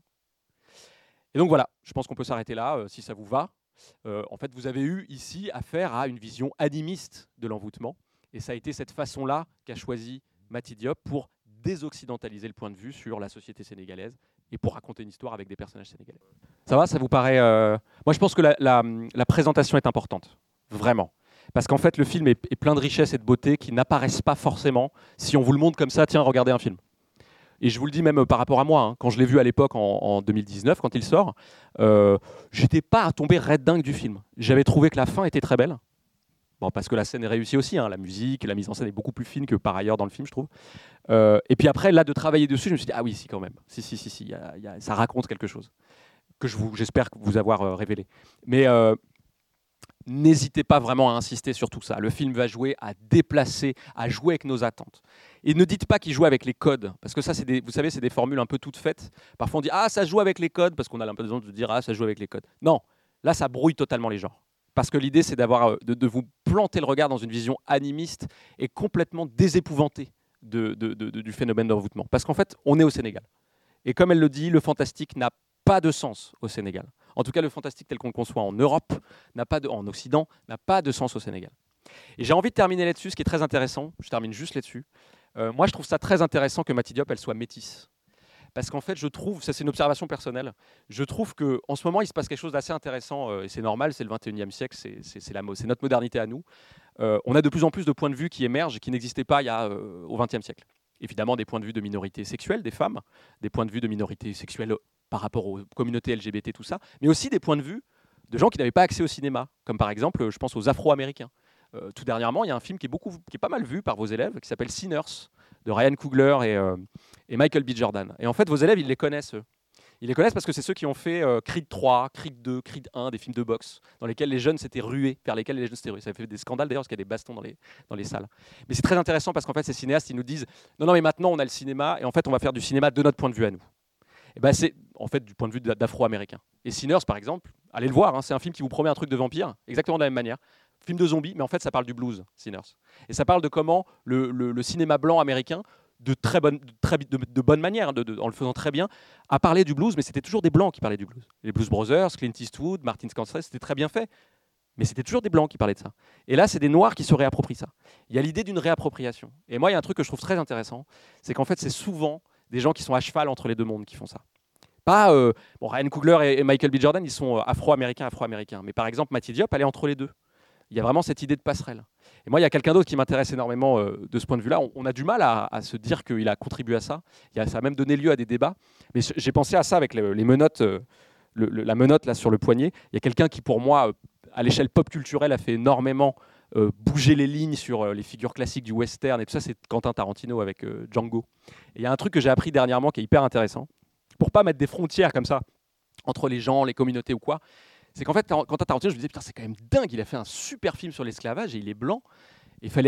Et donc voilà, je pense qu'on peut s'arrêter là, si ça vous va. En fait, vous avez eu ici affaire à une vision animiste de l'envoûtement, et ça a été cette façon-là qu'a choisi Mati Diop pour désoccidentaliser le point de vue sur la société sénégalaise et pour raconter une histoire avec des personnages sénégalais. Ça va, ça vous paraît Moi, je pense que la présentation est importante, vraiment. Parce qu'en fait, le film est plein de richesses et de beauté qui n'apparaissent pas forcément si on vous le montre comme ça, tiens, regardez un film. Et je vous le dis même par rapport à moi, quand je l'ai vu à l'époque en 2019, quand il sort, j'étais pas tombé red dingue du film. J'avais trouvé que la fin était très belle. Bon, parce que la scène est réussie aussi, la musique, la mise en scène est beaucoup plus fine que par ailleurs dans le film, je trouve. Et puis après, là, de travailler dessus, je me suis dit, ah oui, si, quand même. Si, ça raconte quelque chose que j'espère vous avoir révélé. Mais n'hésitez pas vraiment à insister sur tout ça. Le film va jouer à déplacer, à jouer avec nos attentes. Et ne dites pas qu'il joue avec les codes, parce que ça, vous savez, c'est des formules un peu toutes faites. Parfois, on dit « Ah, ça joue avec les codes », parce qu'on a l'impression de dire « Ah, ça joue avec les codes ». Non, là, ça brouille totalement les genres. Parce que l'idée, c'est de vous planter le regard dans une vision animiste et complètement désépouvantée du phénomène d'envoûtement. Parce qu'en fait, on est au Sénégal. Et comme elle le dit, le fantastique n'a pas de sens au Sénégal. En tout cas, le fantastique tel qu'on le conçoit en Europe, en Occident, n'a pas de sens au Sénégal. Et j'ai envie de terminer là-dessus, ce qui est très intéressant. Je termine juste là-dessus. Moi, je trouve ça très intéressant que Mati Diop, elle soit métisse. parce qu'en fait, je trouve, ça c'est une observation personnelle, je trouve qu'en ce moment, il se passe quelque chose d'assez intéressant, et c'est normal, c'est le 21e siècle, c'est notre modernité à nous. On a de plus en plus de points de vue qui émergent, qui n'existaient pas au 20e siècle. Évidemment, des points de vue de minorités sexuelles, des femmes, des points de vue de minorités sexuelles par rapport aux communautés LGBT, tout ça, mais aussi des points de vue de gens qui n'avaient pas accès au cinéma, comme par exemple, je pense aux Afro-Américains. Tout dernièrement, il y a un film qui est pas mal vu par vos élèves, qui s'appelle Sinners, de Ryan Coogler et Michael B. Jordan. Et en fait, vos élèves, ils les connaissent, eux. Ils les connaissent parce que c'est ceux qui ont fait Creed 3, Creed 2, Creed 1, des films de boxe, dans lesquels les jeunes s'étaient rués, vers lesquels les jeunes s'étaient rués. Ça a fait des scandales d'ailleurs, parce qu'il y a des bastons dans les salles. Mais c'est très intéressant parce qu'en fait, ces cinéastes, ils nous disent non, mais maintenant, on a le cinéma, et en fait, on va faire du cinéma de notre point de vue à nous. Et ben, c'est en fait du point de vue d'Afro-Américains. Et Sinners, par exemple, allez le voir, hein, c'est un film qui vous promet un truc de vampire, exactement de la même manière. Film de zombies, mais en fait, ça parle du blues, Sinners. Et ça parle de comment le cinéma blanc américain, de bonne manière, en le faisant très bien, a parlé du blues, mais c'était toujours des blancs qui parlaient du blues. Les Blues Brothers, Clint Eastwood, Martin Scorsese, c'était très bien fait, mais c'était toujours des blancs qui parlaient de ça. Et là, c'est des noirs qui se réapproprient ça. Il y a l'idée d'une réappropriation. Et moi, il y a un truc que je trouve très intéressant, c'est qu'en fait, c'est souvent des gens qui sont à cheval entre les deux mondes qui font ça. Pas Ryan Coogler et Michael B. Jordan, ils sont afro-américains, mais par exemple, Mati Diop, elle est entre les deux. Il y a vraiment cette idée de passerelle. Et moi, il y a quelqu'un d'autre qui m'intéresse énormément de ce point de vue-là. On a du mal à se dire qu'il a contribué à ça. Ça a même donné lieu à des débats. Mais j'ai pensé à ça avec les menottes, la menotte là, sur le poignet. Il y a quelqu'un qui, pour moi, à l'échelle pop culturelle, a fait énormément bouger les lignes sur les figures classiques du western. Et tout ça, c'est Quentin Tarantino avec Django. Et il y a un truc que j'ai appris dernièrement qui est hyper intéressant. Pour pas mettre des frontières comme ça entre les gens, les communautés ou quoi, c'est qu'en fait, quand Tarantino, je me disais, putain, c'est quand même dingue, il a fait un super film sur l'esclavage et il est blanc. Et il fallait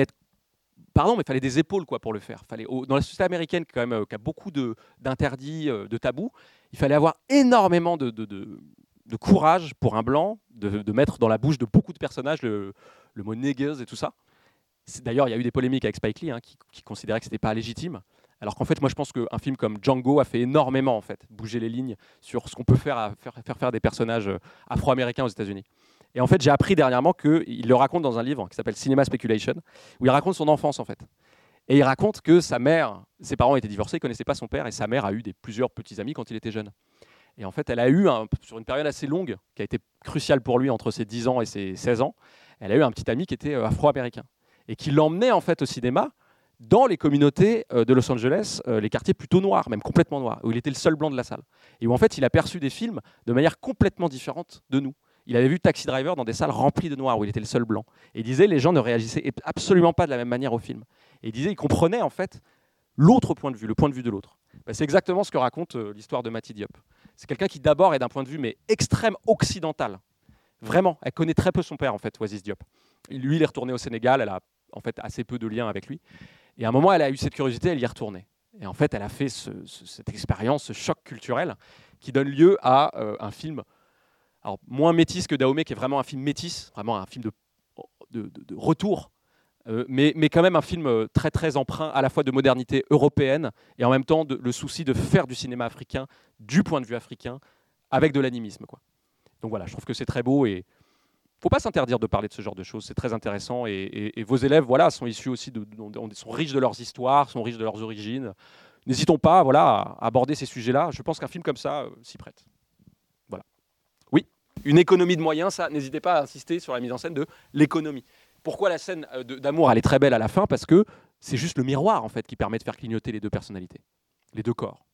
il fallait des épaules quoi, pour le faire. Dans la société américaine, qui a beaucoup d'interdits, de tabous, il fallait avoir énormément de courage pour un blanc, de mettre dans la bouche de beaucoup de personnages le mot niggas et tout ça. D'ailleurs, il y a eu des polémiques avec Spike Lee, hein, qui considérait que ce n'était pas légitime. Alors qu'en fait, moi, je pense qu'un film comme Django a fait énormément en fait, bouger les lignes sur ce qu'on peut faire des personnages afro-américains aux États-Unis. Et en fait, j'ai appris dernièrement qu'il le raconte dans un livre qui s'appelle Cinema Speculation, où il raconte son enfance en fait. Et il raconte que ses parents étaient divorcés, ils ne connaissaient pas son père, et sa mère a eu plusieurs petits amis quand il était jeune. Et en fait, elle a eu, sur une période assez longue, qui a été cruciale pour lui entre ses 10 ans et ses 16 ans, elle a eu un petit ami qui était afro-américain, et qui l'emmenait en fait au cinéma, dans les communautés de Los Angeles, les quartiers plutôt noirs, même complètement noirs, où il était le seul blanc de la salle. Et où en fait, il a perçu des films de manière complètement différente de nous. Il avait vu Taxi Driver dans des salles remplies de noirs, où il était le seul blanc. Et il disait, les gens ne réagissaient absolument pas de la même manière au film. Et il disait, il comprenait en fait l'autre point de vue, le point de vue de l'autre. C'est exactement ce que raconte l'histoire de Mati Diop. C'est quelqu'un qui d'abord est d'un point de vue mais extrême occidental. Vraiment, elle connaît très peu son père en fait, Oasis Diop. Lui, il est retourné au Sénégal, elle a en fait assez peu de liens avec lui. Et à un moment, elle a eu cette curiosité, elle y est retournée. Et en fait, elle a fait cette expérience, ce choc culturel, qui donne lieu à un film, alors moins métis que Dahomey, qui est vraiment un film métis, vraiment un film de retour, mais quand même un film très très empreint à la fois de modernité européenne et en même temps le souci de faire du cinéma africain, du point de vue africain, avec de l'animisme, quoi. Donc voilà, je trouve que c'est très beau et il ne faut pas s'interdire de parler de ce genre de choses, c'est très intéressant. Et vos élèves sont issus aussi, sont riches de leurs histoires, sont riches de leurs origines. N'hésitons pas à aborder ces sujets-là. Je pense qu'un film comme ça s'y prête. Voilà. Oui, une économie de moyens, ça, n'hésitez pas à insister sur la mise en scène de l'économie. Pourquoi la scène d'amour, elle est très belle à la fin? Parce que c'est juste le miroir en fait, qui permet de faire clignoter les deux personnalités, les deux corps.